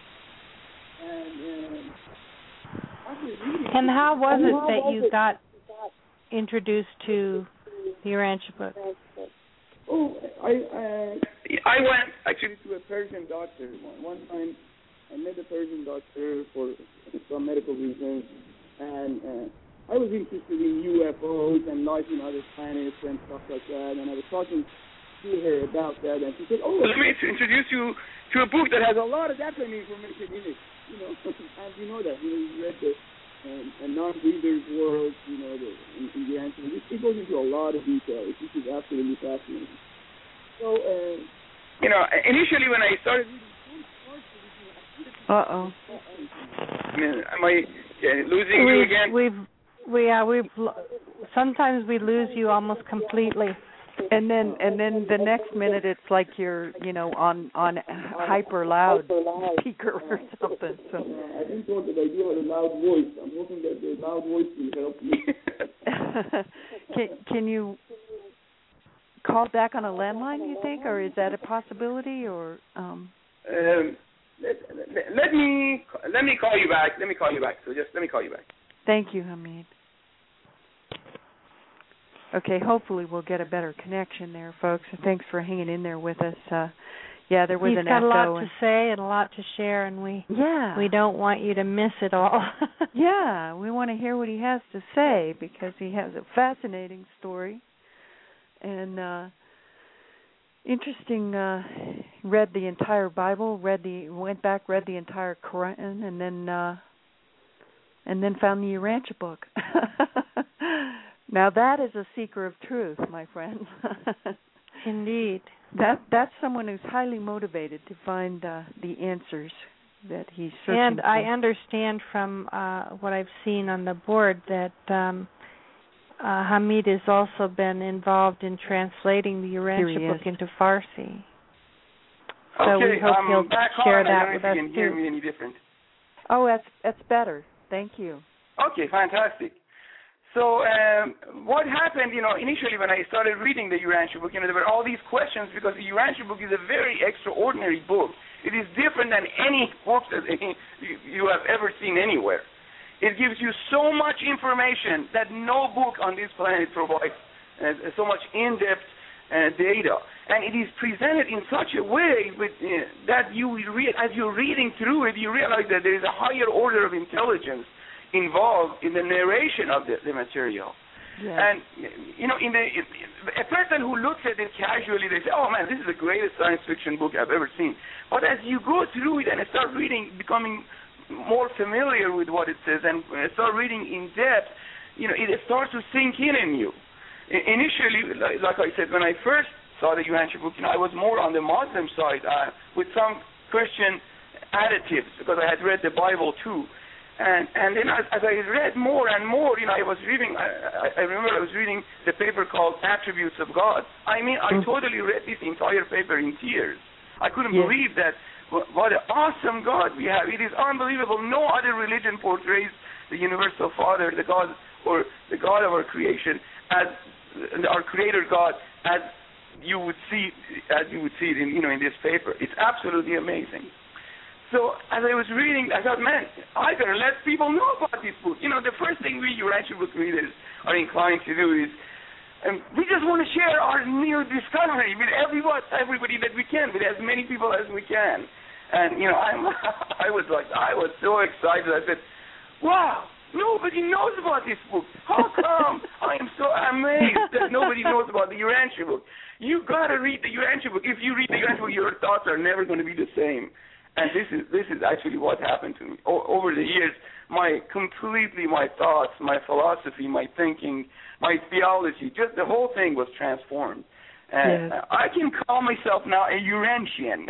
And, uh, really and how was it that you got introduced to the Urantia book? Oh, I, uh, I went actually to a Persian doctor. One, one time I met a Persian doctor for some medical reasons. And uh, I was interested in U F Os and life in other planets and stuff like that. And I was talking to her about that, and she said, "Oh, let me introduce you to a book that has a lot of that kind of information in it." You know, and you know that. You know, you read the um, a non-reader's world. You know, the in, in the answer. It, it goes into a lot of detail. This is absolutely fascinating. So, uh, you know, initially when I started reading, uh oh, am I? Yeah, losing we've, you again. We've, we, uh, we've. Sometimes we lose you almost completely, and then, and then the next minute it's like you're, you know, on on hyper loud speaker or something. So I didn't want that idea of a loud voice. I'm hoping that the loud voice will help me. can Can you call back on a landline? You think, or is that a possibility? Or um. um Let, let, let me let me call you back. Let me call you back. So just let me call you back. Thank you, Hamid. Okay, hopefully we'll get a better connection there, folks. Thanks for hanging in there with us. Uh, yeah, there was He's an got echo. a lot and, to say and a lot to share, and we yeah we don't want you to miss it all. Yeah, we want to hear what he has to say because he has a fascinating story and uh, interesting. Uh, read the entire Bible, read the went back, read the entire Quran, and then uh, and then found the Urantia book. Now that is a seeker of truth, my friends. Indeed. That that's someone who's highly motivated to find uh, the answers that he's searching and for. I understand from uh, what I've seen on the board that um, uh, Hamid has also been involved in translating the Urantia book into Farsi. So okay, we hope um, he'll back share on. that I don't with know if us you can hear too. me any different. Oh, that's that's better. Thank you. Okay, fantastic. So um, what happened, you know, initially when I started reading the Urantia book, you know, there were all these questions because the Urantia book is a very extraordinary book. It is different than any book that you have ever seen anywhere. It gives you so much information that no book on this planet provides, uh, so much in-depth uh, data. And it is presented in such a way with, uh, that you read, as you're reading through it, you realize that there is a higher order of intelligence involved in the narration of the, the material. Yes. And, you know, in the in, a person who looks at it casually, they say, oh, man, this is the greatest science fiction book I've ever seen. But as you go through it and start reading, becoming more familiar with what it says and start reading in depth, you know, it starts to sink in in you. Initially, like I said, when I first saw the Urantia book, you know, I was more on the Muslim side uh, with some Christian additives because I had read the Bible too. And and then as, as I read more and more, you know, I was reading, I, I remember I was reading the paper called Attributes of God. I mean, I mm-hmm. totally read this entire paper in tears. I couldn't yeah. believe that what an awesome God we have. It is unbelievable. No other religion portrays the universal Father, the God, or the God of our creation, as our Creator God, as you would see, as you would see it in, you know, in this paper. It's absolutely amazing. So as I was reading, I thought, man, I better let people know about this book. You know, the first thing we Urantia book readers are inclined to do is, um, we just want to share our new discovery with everyone, everybody that we can, with as many people as we can. And you know, I'm, I was like, I was so excited. I said, wow, nobody knows about this book. How come? I am so amazed that nobody knows about the Urantia book. You got to read the Urantia book. If you read the Urantia book, your thoughts are never going to be the same. And this is this is actually what happened to me. O- over the years, my completely my thoughts, my philosophy, my thinking, my theology, just the whole thing was transformed. And yes. I can call myself now a Urantian.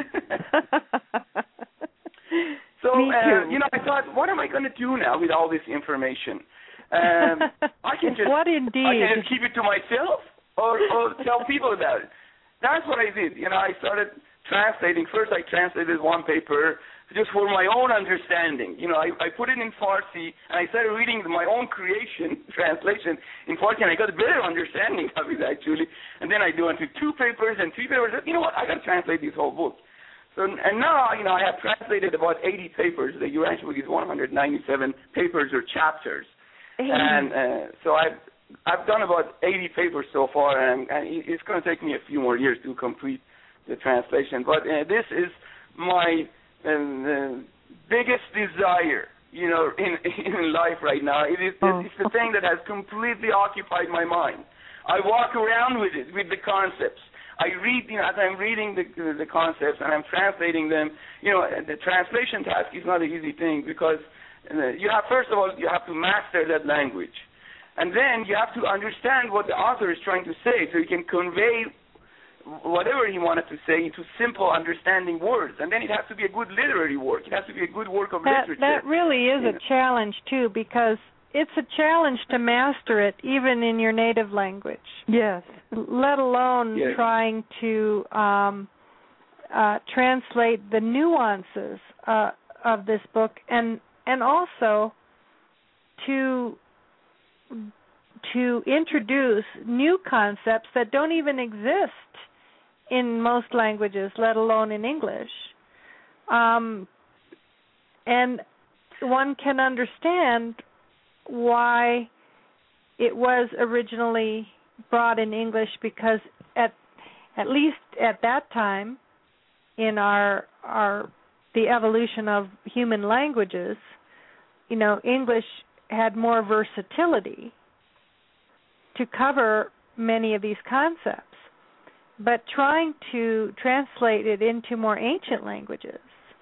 So, uh, you know, I thought, what am I going to do now with all this information? Um, I can just what indeed? I can just keep it to myself or, or tell people about it. That's what I did. You know, I started translating. First, I translated one paper just for my own understanding. You know, I, I put it in Farsi, and I started reading my own creation translation in Farsi, and I got a better understanding of it, actually. And then I went to two papers and three papers. You know what? I got to translate this whole book. So, and now, you know, I have translated about eighty papers. The Urantia book is one hundred ninety-seven papers or chapters. eighty. And uh, so I've I've done about eighty papers so far, and, and it's going to take me a few more years to complete the translation. But uh, this is my uh, uh, biggest desire, you know, in in life right now. It is oh. it's the thing that has completely occupied my mind. I walk around with it, with the concepts. I read, you know, as I'm reading the the concepts and I'm translating them. You know, the translation task is not an easy thing because you have, first of all, you have to master that language, and then you have to understand what the author is trying to say, so you can convey whatever he wanted to say into simple, understanding words. And then it has to be a good literary work. It has to be a good work of that, literature. That really is a know. challenge too, because it's a challenge to master it even in your native language. Yes. Let alone yes. trying to um, uh, translate the nuances uh, of this book, and and also to to introduce new concepts that don't even exist in most languages, let alone in English. Um, and one can understand why it was originally brought in English, because at at least at that time in our our the evolution of human languages, you know, English had more versatility to cover many of these concepts. But trying to translate it into more ancient languages,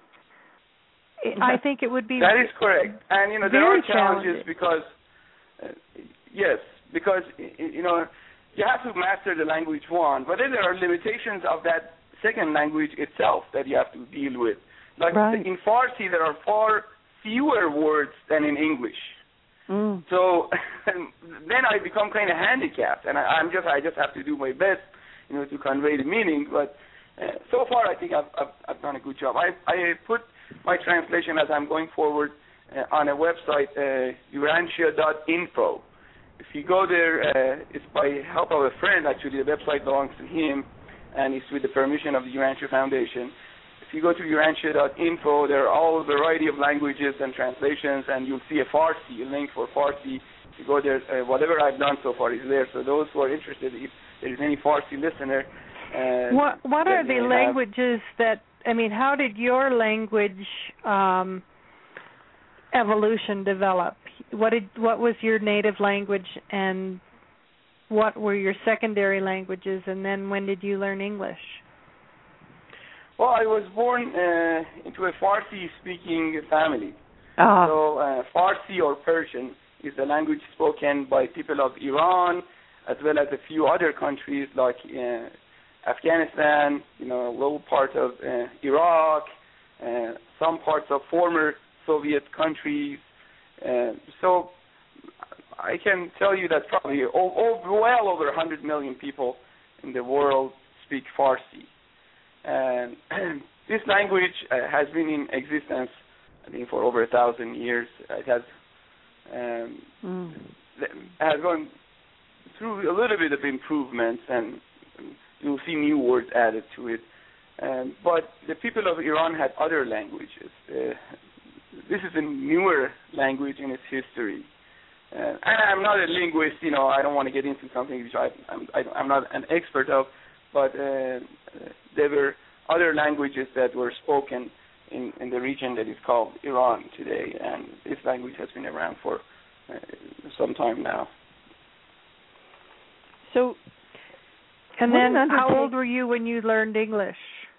I think it would be that is correct. And you know, there are challenges because uh, yes, because you know, you have to master the language one, but then there are limitations of that second language itself that you have to deal with. Like right. in Farsi, there are far fewer words than in English. Mm. So then I become kind of handicapped, and I, I'm just I just have to do my best, you know, to convey the meaning. But uh, so far, I think I've, I've I've done a good job. I I put my translation as I'm going forward uh, on a website, uh, Urantia dot info. If you go there, uh, it's by help of a friend. Actually, the website belongs to him, and it's with the permission of the Urantia Foundation. If you go to Urantia dot info, there are all a variety of languages and translations, and you'll see a Farsi, a link for Farsi. If you go there, uh, whatever I've done so far is there. So those who are interested, if there is any Farsi listener. Uh, what what are the languages have, that, I mean, how did your language um, evolution develop? What did what was your native language, and what were your secondary languages, and then when did you learn English? Well, I was born uh, into a Farsi-speaking family, Ah. So uh, Farsi or Persian is the language spoken by people of Iran, as well as a few other countries like uh, Afghanistan, you know, a little part of uh, Iraq, uh, some parts of former Soviet countries. Uh, so I can tell you that probably o- o- well over one hundred million people in the world speak Farsi. And this language uh, has been in existence, I think, for over a thousand years. It has um, mm. has gone through a little bit of improvements, and you'll see new words added to it. Um, but the people of Iran had other languages. Uh, this is a newer language in its history. Uh, and I'm not a linguist, you know, I don't want to get into something which I, I'm, I, I'm not an expert of, but uh, there were other languages that were spoken in, in the region that is called Iran today, and this language has been around for uh, some time now. So, and then how old were you when you learned English?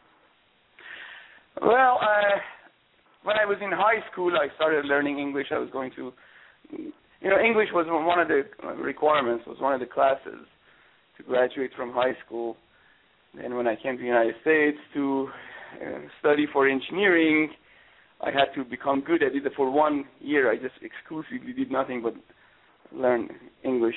Well, uh, when I was in high school, I started learning English. I was going to, you know, English was one of the requirements, was one of the classes to graduate from high school. Then when I came to the United States to uh, study for engineering, I had to become good at it. For one year, I just exclusively did nothing but learn English.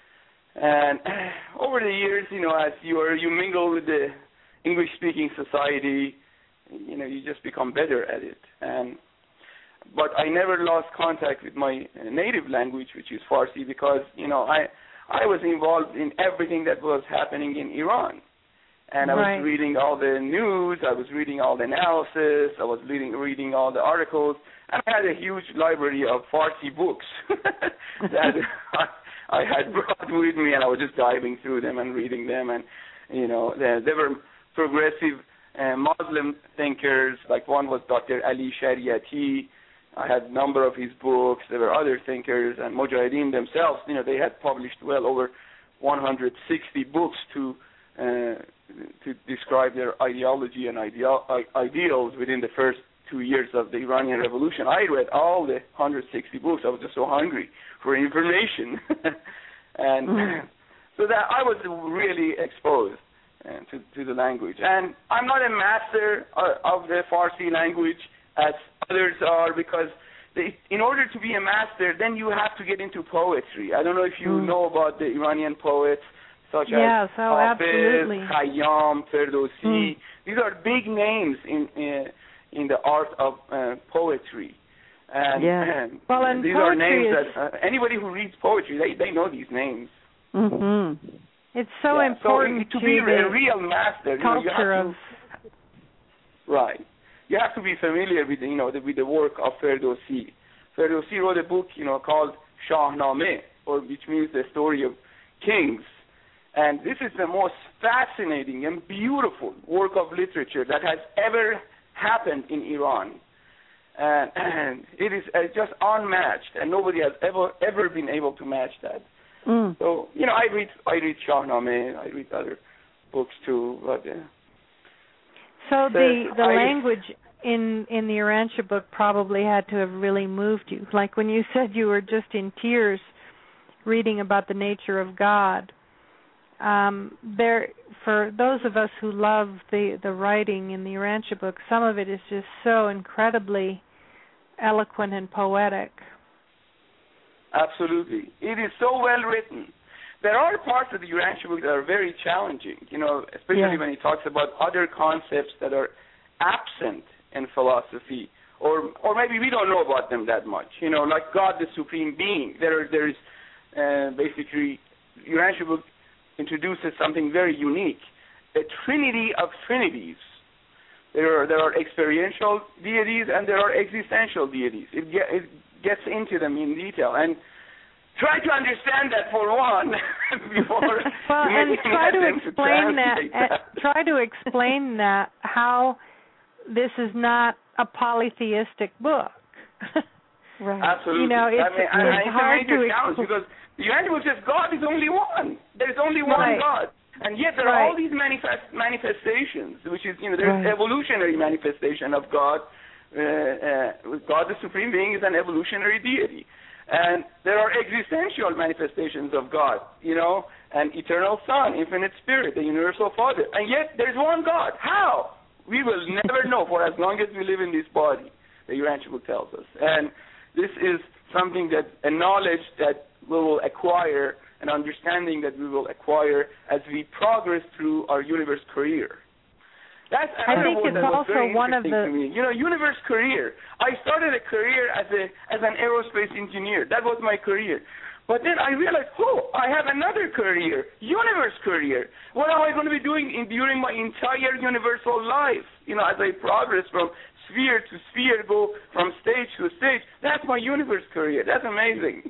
And over the years, you know, as you are, you mingle with the English-speaking society, you know, you just become better at it. And but I never lost contact with my native language, which is Farsi, because, you know, I I was involved in everything that was happening in Iran. And I was right. reading all the news, I was reading all the analysis, I was reading, reading all the articles, and I had a huge library of Farsi books that I, I had brought with me, and I was just diving through them and reading them. And, you know, there, there were progressive uh, Muslim thinkers, like one was Doctor Ali Shariati. I had a number of his books. There were other thinkers, and Mujahideen themselves, you know, they had published well over one hundred sixty books to uh, to describe their ideology and ideal, ideals within the first two years of the Iranian Revolution. I read all the one hundred sixty books. I was just so hungry for information. and mm. so that I was really exposed uh, to, to the language. And I'm not a master uh, of the Farsi language as others are, because they, in order to be a master, then you have to get into poetry. I don't know if you mm. know about the Iranian poets, such yes, as oh, Hafiz, Khayyam, Ferdowsi. Mm. These are big names in in, in the art of uh, poetry. And, yeah. and well, and these are names is... that uh, anybody who reads poetry, they, they know these names. Mm-hmm. It's so yeah. important so, to, to be the a real master. culture you know, you have to, of right. You have to be familiar with, you know, the, with the work of Ferdowsi. Ferdowsi wrote a book, you know, called Shahnameh, or which means the story of kings. And this is the most fascinating and beautiful work of literature that has ever happened in Iran. And, and it is uh, just unmatched, and nobody has ever ever been able to match that. Mm. So, you know, I read I read Shahnameh, I read other books too, but... Uh, So the, the I, language in in the Urantia book probably had to have really moved you. Like when you said you were just in tears reading about the nature of God. Um, there, for those of us who love the, the writing in the Urantia book, some of it is just so incredibly eloquent and poetic. Absolutely. It is so well written. There are parts of the Urantia book that are very challenging, you know, especially yeah. when he talks about other concepts that are absent in philosophy, or or maybe we don't know about them that much, you know, like God the Supreme Being. There, there is uh, basically, Urantia book introduces something very unique, a trinity of trinities. There are, there are experiential deities and there are existential deities. It, get, it gets into them in detail. And try to understand that for one before well, and try to explain to that, that. Try to explain that how this is not a polytheistic book. Right. Absolutely. You know, it's, I mean, it's, I, it's it's hard a major to challenge expl- because the Urantia book says God is only one. There's only one right. God. And yet there right. are all these manifest, manifestations, which is, you know, there's right. evolutionary manifestation of God, uh, God, the Supreme Being, is an evolutionary deity. And there are existential manifestations of God, you know, an eternal Son, infinite Spirit, the universal Father. And yet there's one God. How? We will never know for as long as we live in this body, the Urantia book tells us. And this is something that, a knowledge that we will acquire, an understanding that we will acquire as we progress through our universe career. That's I think it's that was also very one of interesting the to me. You know, universe career. I started a career as a as an aerospace engineer. That was my career. But then I realized, oh, I have another career, universe career. What am I going to be doing in, during my entire universal life? You know, as I progress from sphere to sphere, go from stage to stage. That's my universe career. That's amazing.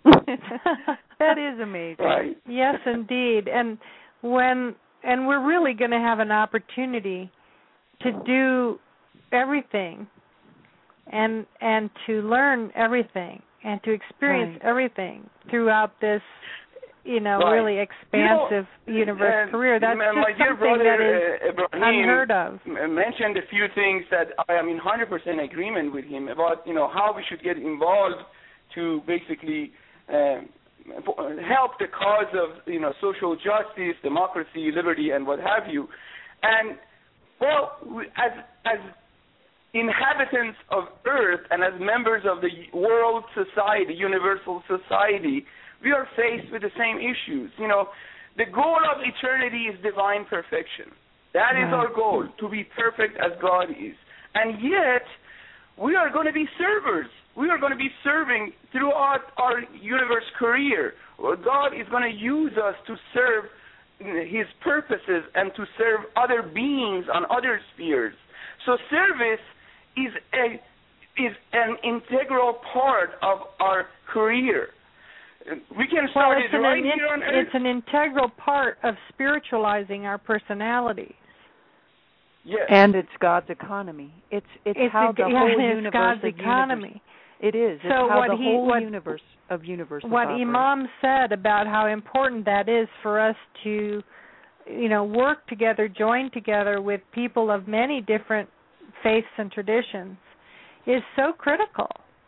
That is amazing. Right. Yes, indeed. And when and we're really going to have an opportunity to do everything and and to learn everything and to experience right. everything throughout this, you know, right. really expansive you know, universe uh, career. That's my just dear something brother, that is uh, Ibrahim unheard of. mentioned a few things that I am in one hundred percent agreement with him about, you know, how we should get involved to basically um, help the cause of, you know, social justice, democracy, liberty, and what have you. And, well, as as inhabitants of Earth and as members of the world society, universal society, we are faced with the same issues. You know, the goal of eternity is divine perfection. That is our goal, to be perfect as God is. And yet, we are going to be servers. We are going to be serving throughout our universe career. God is going to use us to serve His purposes and to serve other beings on other spheres. So service is a is an integral part of our career. We can start well, it an, right an, here on Earth. It's an integral part of spiritualizing our personalities. Yes. And it's God's economy. It's it's, it's how a, the yeah, whole it's universe God's of economy. Universe, it is. It's so how what the he, whole what, universe of universe. What Imam said about how important that is for us to, you know, work together, join together with people of many different faiths and traditions is so critical.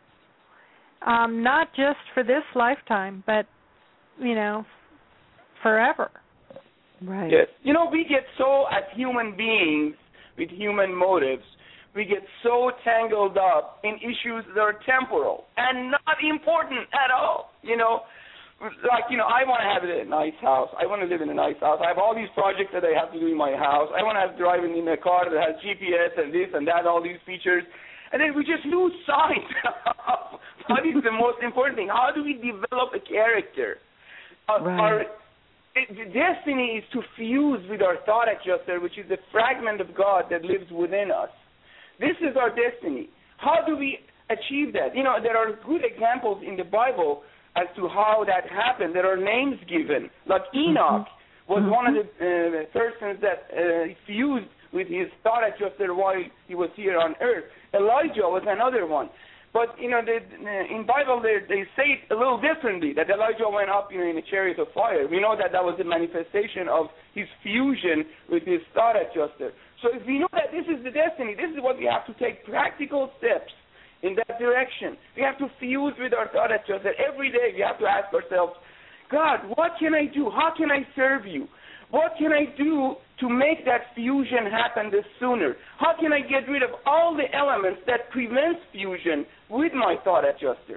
Um, not just for this lifetime, but, you know, forever. Right. Yes. You know, we get so, as human beings, with human motives, we get so tangled up in issues that are temporal and not important at all. You know, like, you know, I want to have a nice house. I want to live in a nice house. I have all these projects that I have to do in my house. I want to have driving in a car that has G P S and this and that, all these features. And then we just lose sight of what is the most important thing. How do we develop a character? Uh, right. Our it, the destiny is to fuse with our thought adjuster, which is the fragment of God that lives within us. This is our destiny. How do we achieve that? You know, there are good examples in the Bible as to how that happened. There are names given. Like Enoch mm-hmm. was mm-hmm. one of the uh, persons that uh, fused with his thought adjuster while he was here on earth. Elijah was another one. But, you know, they, in Bible they, they say it a little differently, that Elijah went up, you know, in a chariot of fire. We know that that was a manifestation of his fusion with his thought adjuster. So if we know that this is the destiny, this is what we have to take practical steps in that direction. We have to fuse with our thought adjuster. Every day we have to ask ourselves, God, what can I do? How can I serve you? What can I do to make that fusion happen this sooner? How can I get rid of all the elements that prevents fusion with my thought adjuster?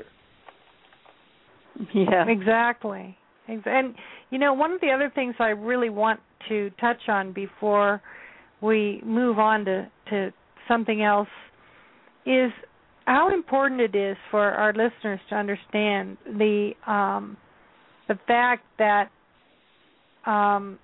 Yeah, exactly. And, you know, one of the other things I really want to touch on before we move on to, to something else is how important it is for our listeners to understand the um, the fact that um,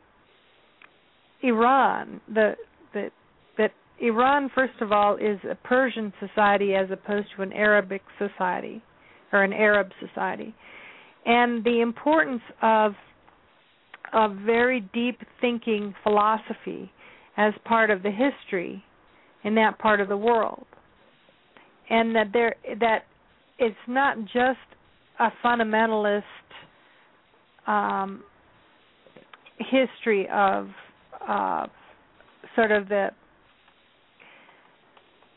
Iran, the, the that Iran, first of all, is a Persian society as opposed to an Arabic society or an Arab society, and the importance of of very deep thinking philosophy as part of the history in that part of the world, and that there that it's not just a fundamentalist um, history of uh, sort of the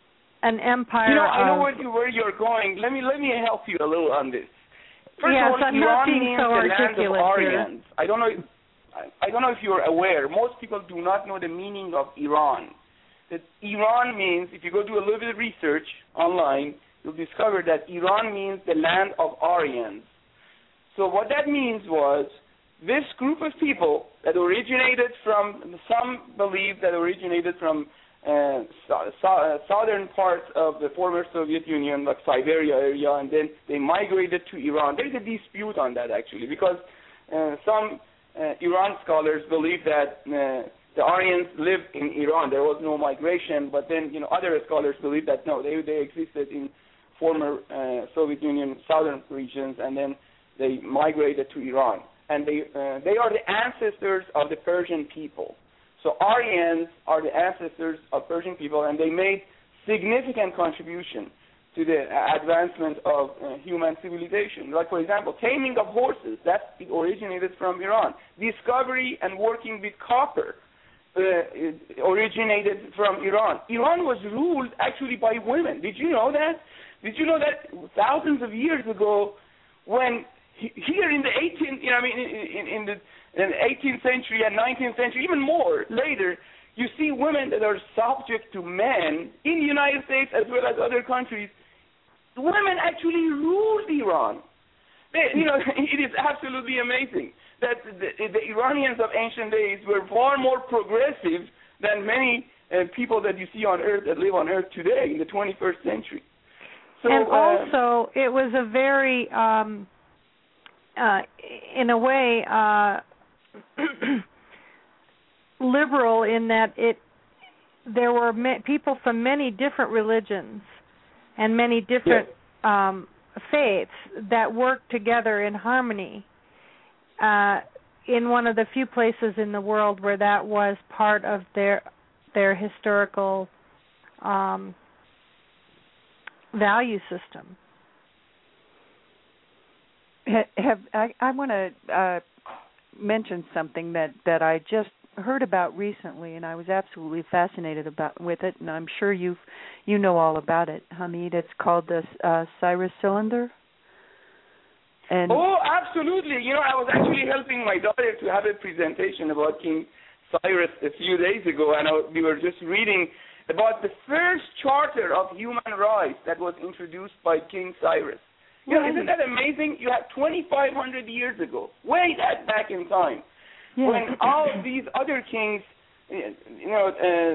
an empire. You know, I know of, where, you, where you're going. Let me let me help you a little on this. First yes, of all, I'm Iran not being means so the land of articulate Aryans. here. I don't know. If, I, I don't know if you're aware. Most people do not know the meaning of Iran. That Iran means, if you go do a little bit of research online, you'll discover that Iran means the land of Aryans. So what that means was this group of people that originated from, some believe that originated from uh, so, so, uh, southern parts of the former Soviet Union, like Siberia area, and then they migrated to Iran. There's a dispute on that, actually, because uh, some uh, Iran scholars believe that uh, the Aryans lived in Iran. There was no migration, but then, you know, other scholars believe that, no, they, they existed in former uh, Soviet Union southern regions, and then they migrated to Iran. And they uh, they are the ancestors of the Persian people. So Aryans are the ancestors of Persian people, and they made significant contribution to the advancement of uh, human civilization. Like, for example, taming of horses, that originated from Iran. Discovery and working with copper uh, originated from Iran. Iran was ruled actually by women. Did you know that? Did you know that thousands of years ago, when here in the eighteenth, you know, I mean, in, in, the, in the eighteenth century and nineteenth century, even more later, you see women that are subject to men in the United States as well as other countries. Women actually ruled Iran. They, you know, it is absolutely amazing that the, the Iranians of ancient days were far more progressive than many uh, people that you see on Earth that live on Earth today in the twenty-first century. So, and uh, also, it was a very um, Uh, in a way, uh, liberal in that it there were ma- people from many different religions and many different yes. um, faiths that worked together in harmony. Uh, in one of the few places in the world where that was part of their their historical um, value system. Have I, I want to uh, mention something that, that I just heard about recently, and I was absolutely fascinated about with it, and I'm sure you you know all about it, Hamid. It's called the uh, Cyrus Cylinder. And oh, absolutely. You know, I was actually helping my daughter to have a presentation about King Cyrus a few days ago, and I, we were just reading about the first charter of human rights that was introduced by King Cyrus. You know, isn't that amazing? You have twenty-five hundred years ago, way that back in time, yeah. when all of these other kings, you know,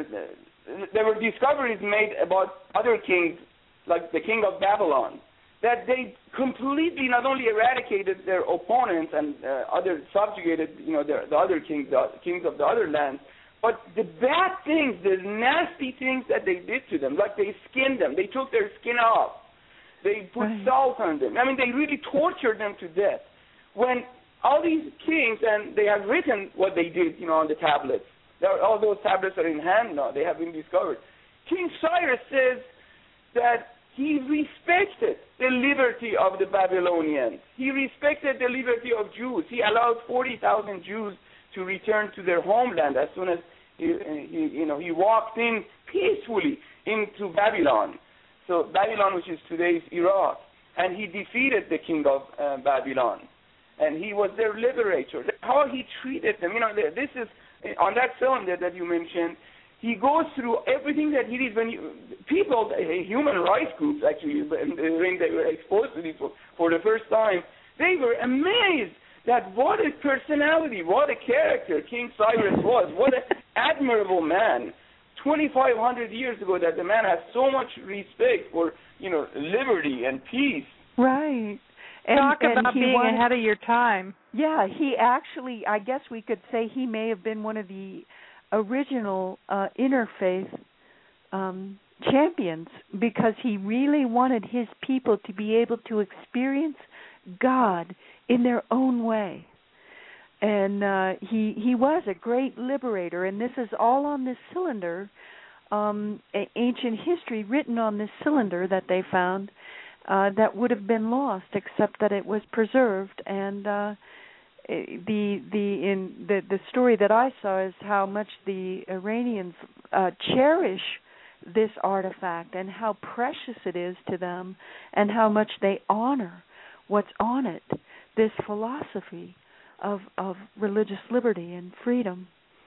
uh, there were discoveries made about other kings, like the king of Babylon, that they completely not only eradicated their opponents and uh, other subjugated, you know, the, the other kings, the kings of the other lands, but the bad things, the nasty things that they did to them, like they skinned them, they took their skin off. They put right. salt on them. I mean, they really tortured them to death. When all these kings, and they have written what they did, you know, on the tablets. Are, all those tablets are in hand now. They have been discovered. King Cyrus says that he respected the liberty of the Babylonians. He respected the liberty of Jews. He allowed forty thousand Jews to return to their homeland as soon as he, he you know, he walked in peacefully into Babylon. So Babylon, which is today's Iraq, and he defeated the king of uh, Babylon, and he was their liberator. How he treated them, you know, this is on that cylinder that you mentioned. He goes through everything that he did. When you, people, human rights groups actually, when they were exposed to this for, for the first time, they were amazed that what a personality, what a character King Cyrus was, what an admirable man. twenty-five hundred years ago, that the man has so much respect for, you know, liberty and peace. Right. And, Talk and about being wanted, ahead of your time. Yeah, he actually, I guess we could say he may have been one of the original uh, interfaith um, champions, because he really wanted his people to be able to experience God in their own way. And uh, he he was a great liberator, and this is all on this cylinder, um, ancient history written on this cylinder that they found uh, that would have been lost, except that it was preserved. And uh, the the in the the story that I saw is how much the Iranians uh, cherish this artifact and how precious it is to them and how much they honor what's on it, this philosophy of of religious liberty and freedom.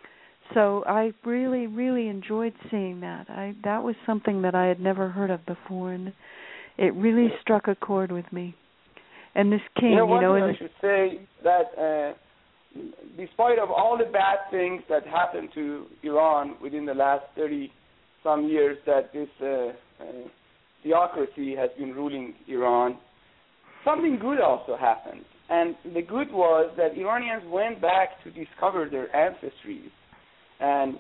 So I really, really enjoyed seeing that. I that was something that I had never heard of before, and it really struck a chord with me. And this king, you know, you one know, thing and I should say that uh, despite of all the bad things that happened to Iran within the last thirty some years that this uh, uh, theocracy has been ruling Iran, something good also happened. And the good was that Iranians went back to discover their ancestries and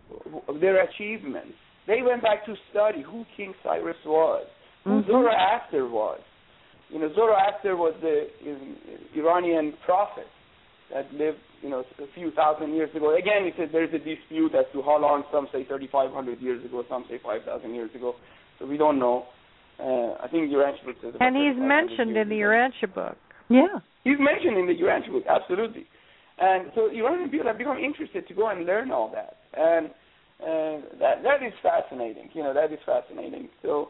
their achievements. They went back to study who King Cyrus was, who mm-hmm. Zoroaster was. You know, Zoroaster was the uh, Iranian prophet that lived, you know, a few thousand years ago. Again, it says there's a dispute as to how long. Some say thirty-five hundred years ago, some say five thousand years ago. So we don't know. Uh, I think the Urantia book says about and he's mentioned in the Urantia book. Yeah. He's mentioned in the Urantia book, absolutely. And so Iranian people have become interested to go and learn all that. And uh, that that is fascinating. You know, that is fascinating. So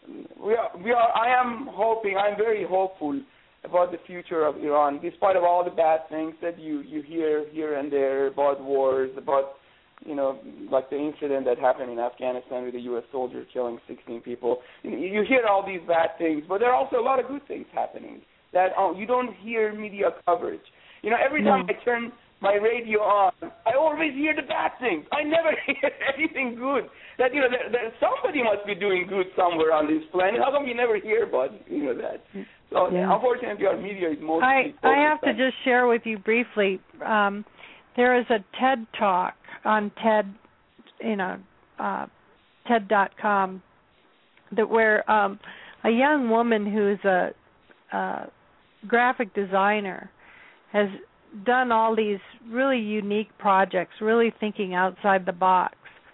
we are, we are, I am hoping, I'm very hopeful about the future of Iran, despite of all the bad things that you, you hear here and there about wars, about, you know, like the incident that happened in Afghanistan with the U S soldier killing sixteen people. You, you hear all these bad things, but there are also a lot of good things happening that oh, you don't hear media coverage. You know, every time no. I turn my radio on, I always hear the bad things. I never hear anything good. That, you know, there, there, somebody must be doing good somewhere on this planet. How come you never hear about, you know, that? So, yeah. Unfortunately, our media is mostly I, I have to just share with you briefly. Um, there is a TED Talk on TED, you know, uh, TED dot com, that where um, a young woman who's a, a graphic designer has done all these really unique projects, really thinking outside the box.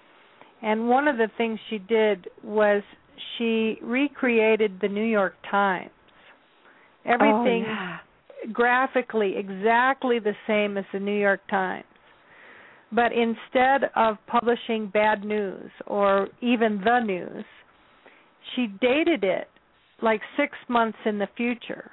And one of the things she did was she recreated the New York Times. Everything oh, yeah. graphically exactly the same as the New York Times. But instead of publishing bad news or even the news, she dated it like six months in the future.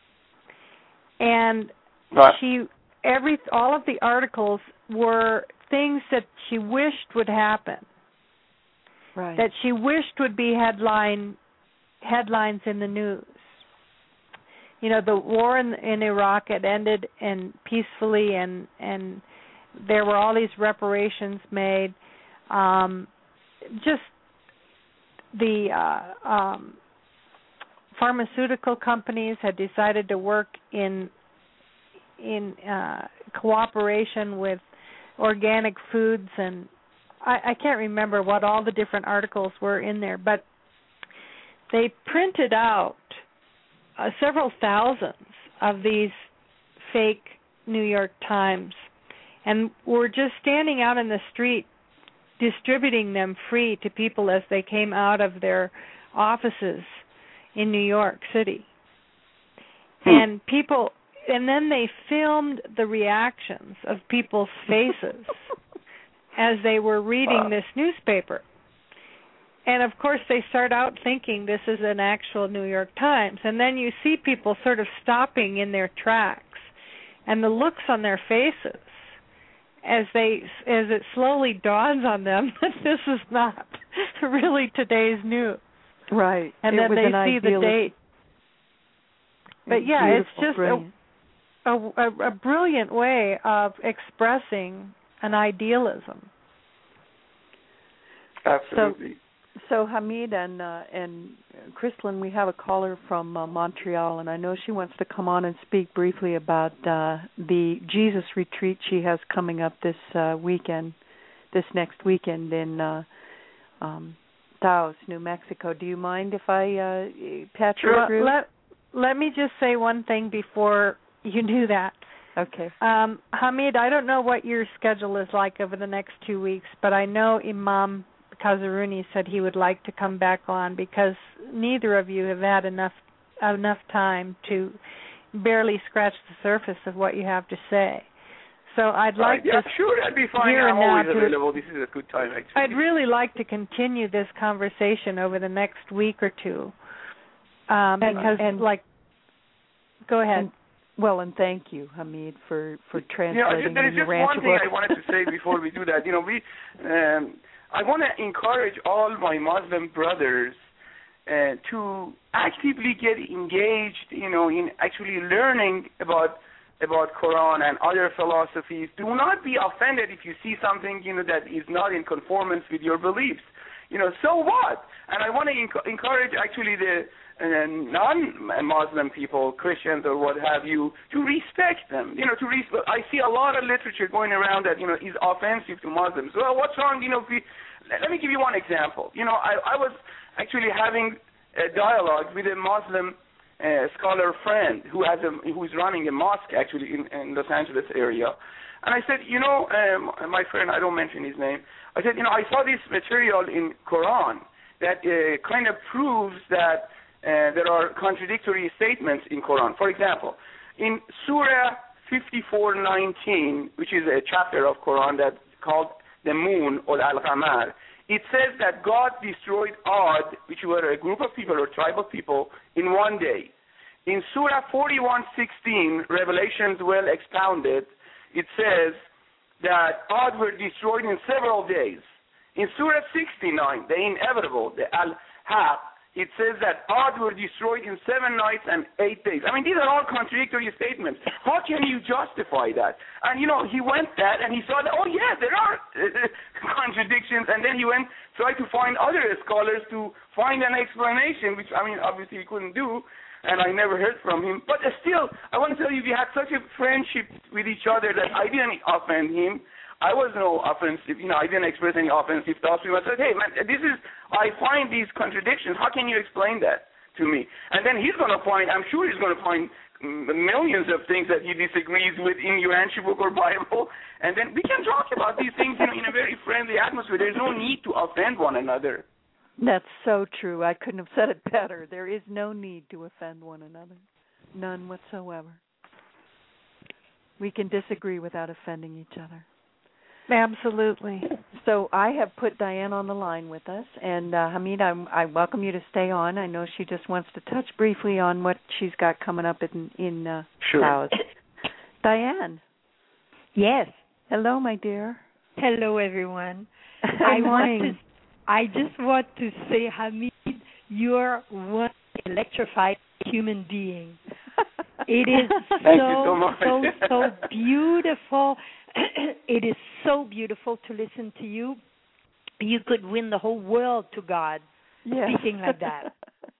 And right. she every all of the articles were things that she wished would happen. Right. That she wished would be headline headlines in the news. You know, the war in, in Iraq had ended and peacefully, and and there were all these reparations made. Um, just the uh, um, pharmaceutical companies had decided to work in in uh, cooperation with organic foods, and I, I can't remember what all the different articles were in there, but they printed out uh, several thousands of these fake New York Times and were just standing out in the street distributing them free to people as they came out of their offices in New York City. Hmm. And people, and then they filmed the reactions of people's faces as they were reading wow. this newspaper. And, of course, they start out thinking this is an actual New York Times. And then you see people sort of stopping in their tracks, and the looks on their faces as they as it slowly dawns on them that this is not really today's news. Right. And it then was they an see the date. But, yeah, it's just a, a, a brilliant way of expressing an idealism. Absolutely. So, so Hamid and uh, and Kristlyn, we have a caller from uh, Montreal, and I know she wants to come on and speak briefly about uh, the Jesus retreat she has coming up this uh, weekend, this next weekend in uh, um, Taos, New Mexico. Do you mind if I uh, patch her through? Let, let me just say one thing before you do that. Okay. Um, Hamid, I don't know what your schedule is like over the next two weeks, but I know Imam Kazaruni said he would like to come back on because neither of you have had enough enough time to barely scratch the surface of what you have to say. So I'd like right. Yeah, to sure, that'd be fine. here I'm and now always to- available. This is a good time, actually. I'd really like to continue this conversation over the next week or two, um, And- because, and- like, go ahead. And, well, and thank you, Hamid, for, for You know, translating there is the just one Urantia thing book. I wanted to say before we do that. You know, we, um, I want to encourage all my Muslim brothers uh, to actively get engaged, you know, in actually learning about about Quran and other philosophies. Do not be offended if you see something, you know, that is not in conformance with your beliefs. You know, so what? And I want to enc- encourage actually the uh, non-Muslim people, Christians or what have you, to respect them. You know, to res- I see a lot of literature going around that, you know, is offensive to Muslims. Well, what's wrong? You know, if we, let me give you one example. You know, I, I was actually having a dialogue with a Muslim uh, scholar friend who has a, who's running a mosque actually in, in Los Angeles area. And I said, you know, um, my friend, I don't mention his name, I said, you know, I saw this material in Quran that uh, kind of proves that uh, there are contradictory statements in Quran. For example, in Surah fifty-four nineteen, which is a chapter of Quran that's called the Moon or Al-Qamar, it says that God destroyed Ad, which were a group of people or tribe of people, in one day. In Surah forty-one sixteen, Revelations well expounded, it says that Ad were destroyed in several days. In Surah sixty-nine, the inevitable, the Al-Haq, it says that Ad were destroyed in seven nights and eight days. I mean, these are all contradictory statements. How can you justify that? And, you know, he went that and he saw that, oh, yeah, there are uh, contradictions. And then he went, tried to find other scholars to find an explanation, which, I mean, obviously he couldn't do. And I never heard from him. But still, I want to tell you, we had such a friendship with each other that I didn't offend him. I was no offensive, you know, I didn't express any offensive thoughts to him. I said, hey, man, this is, I find these contradictions. How can you explain that to me? And then he's going to find, I'm sure he's going to find millions of things that he disagrees with in Urantia book or Bible. And then we can talk about these things, you know, in a very friendly atmosphere. There's no need to offend one another. That's so true. I couldn't have said it better. There is no need to offend one another. None whatsoever. We can disagree without offending each other. Absolutely. So I have put Diane on the line with us, and uh, Hamid, I, I welcome you to stay on. I know she just wants to touch briefly on what she's got coming up in in uh, Sure. Taos. Diane. Yes. Hello, my dear. Hello, everyone. Good I want morning. to. I just want to say, Hamid, you're one electrified human being. It is Thank so you so much. so so beautiful. It is so beautiful to listen to you. You could win the whole world to God Yes. speaking like that.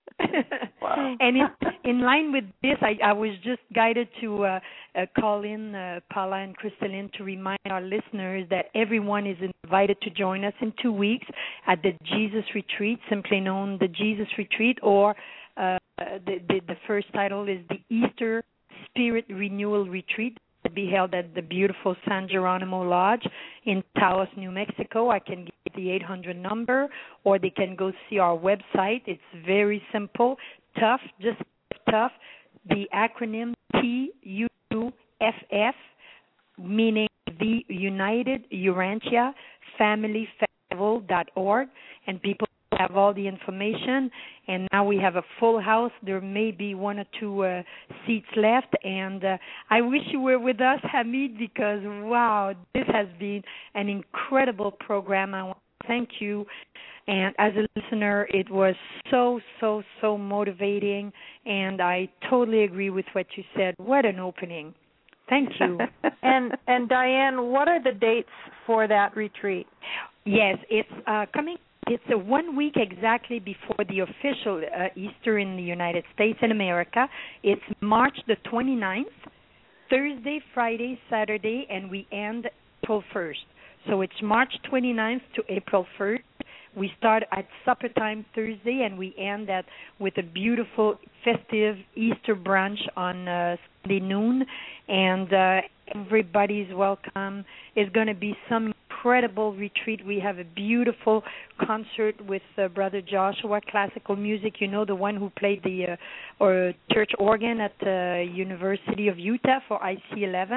Wow. And in, in line with this, I, I was just guided to uh, uh, call in uh, Paula and Crystalline to remind our listeners that everyone is invited to join us in two weeks at the Jesus Retreat, simply known the Jesus Retreat, or uh, the, the, the first title is the Easter Spirit Renewal Retreat, to be held at the beautiful San Geronimo Lodge in Taos, New Mexico. I can give the eight hundred number, or they can go see our website. It's very simple, tough, just tough. The acronym T U F F, meaning the United Urantia Family Festival dot org, and people have all the information. And now we have a full house. There may be one or two uh, seats left, and uh, I wish you were with us, Hamid, because wow, this has been an incredible program. I want to thank you, and as a listener, it was so so so motivating, and I totally agree with what you said. What an opening. Thank you. And and Diane, what are the dates for that retreat? Yes, it's uh, coming. It's a one week exactly before the official uh, Easter in the United States and America. It's March the twenty-ninth, Thursday, Friday, Saturday, and we end April first. So it's March twenty-ninth to April first. We start at supper time Thursday, and we end at with a beautiful festive Easter brunch on uh, Sunday noon. And uh, everybody's welcome. It's going to be some incredible retreat. We have a beautiful concert with uh, Brother Joshua, classical music. You know, the one who played the uh, or church organ at the University of Utah for I C eleven.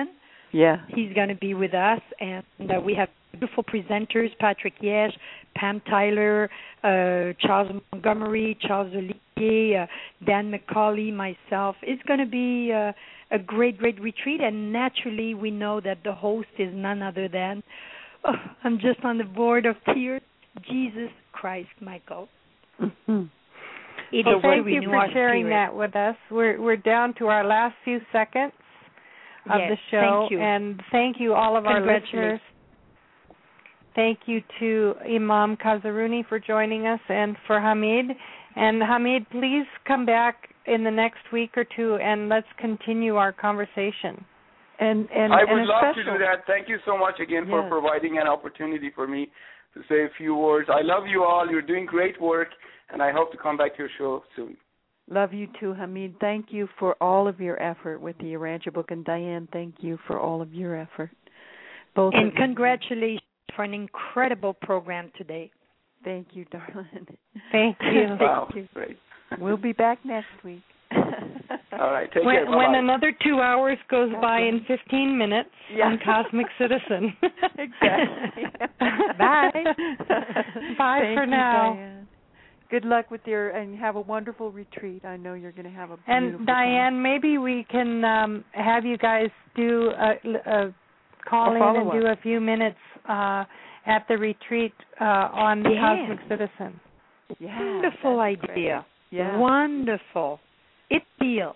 Yeah. He's going to be with us, and uh, we have beautiful presenters, Patrick Yesh, Pam Tyler, uh, Charles Montgomery, Charles Olivier, uh, Dan McCauley, myself. It's going to be uh, a great, great retreat, and naturally we know that the host is none other than, oh, I'm just on the board of tears, Jesus Christ, Michael. Mm-hmm. It well, is thank to you renew for our sharing spirit. that with us. We're we're down to our last few seconds of yes, the show, thank you. and thank you all of our listeners. Thank you to Imam Kazerouni for joining us, and for Hamid. And Hamid, please come back in the next week or two, and let's continue our conversation. And and I and would a love special, to do that. Thank you so much again for Yes. providing an opportunity for me to say a few words. I love you all. You're doing great work, and I hope to come back to your show soon. Love you too, Hamid. Thank you for all of your effort with the Urantia book, and Diane, thank you for all of your effort. Both And of you. Congratulations for an incredible program today. Thank you, darling. Thank you. Wow, Thank you. great. We'll be back next week. All right, take when, care. Bye-bye. when another two hours goes by in fifteen minutes Yeah. on Cosmic Citizen. Exactly. Bye. Bye Thank for you, now. Diane. Good luck with your, and have a wonderful retreat. I know you're going to have a beautiful And Diane, time. maybe we can um, have you guys do a, a call A in and follow-up. do a few minutes uh, at the retreat uh, on Yeah. Cosmic Citizen. Yeah, Wonderful that's idea. great. Yeah. Wonderful. It feels.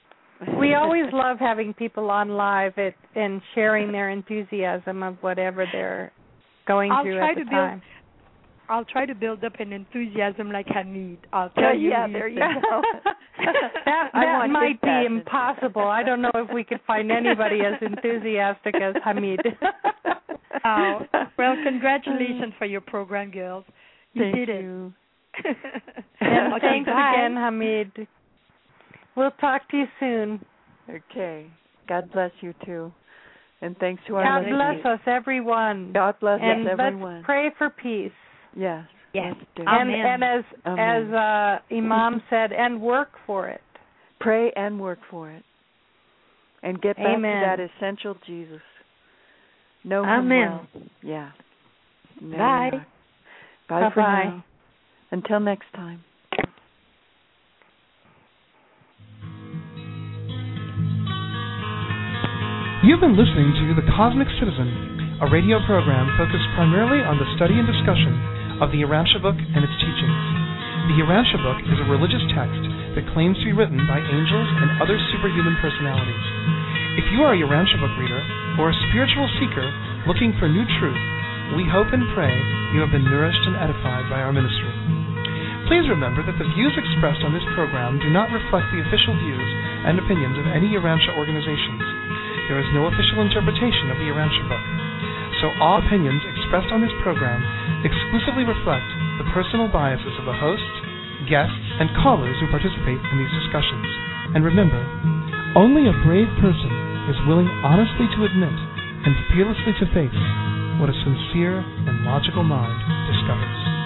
We always love having people on live at, and sharing their enthusiasm of whatever they're going I'll through try at the to time. build. I'll try to build up an enthusiasm like Hamid. I'll tell Yeah, you. yeah, there you go. that I that want might his be passion. impossible. I don't know if we could find anybody as enthusiastic as Hamid. Oh, well, congratulations for your program, girls. You Thank did you. it. And Okay, thanks bye. again, Hamid. We'll talk to you soon. Okay. God bless you too. And thanks to our God listeners. bless us, everyone. God bless and us, let's everyone. pray for peace. Yes. Yes. Let's do And, it. and as Amen. as uh, Imam said, and work for it. Pray and work for it. And get back Amen. to that essential Jesus. Know Amen. him well. Yeah. No, Bye. you're not. Bye for Bye-bye. now. Until next time. You've been listening to The Cosmic Citizen, a radio program focused primarily on the study and discussion of the Urantia book and its teachings. The Urantia book is a religious text that claims to be written by angels and other superhuman personalities. If you are a Urantia book reader or a spiritual seeker looking for new truth, we hope and pray you have been nourished and edified by our ministry. Please remember that the views expressed on this program do not reflect the official views and opinions of any Urantia organizations. There is no official interpretation of the Urantia book. So all opinions expressed on this program exclusively reflect the personal biases of the hosts, guests, and callers who participate in these discussions. And remember, only a brave person is willing honestly to admit and fearlessly to face what a sincere and logical mind discovers.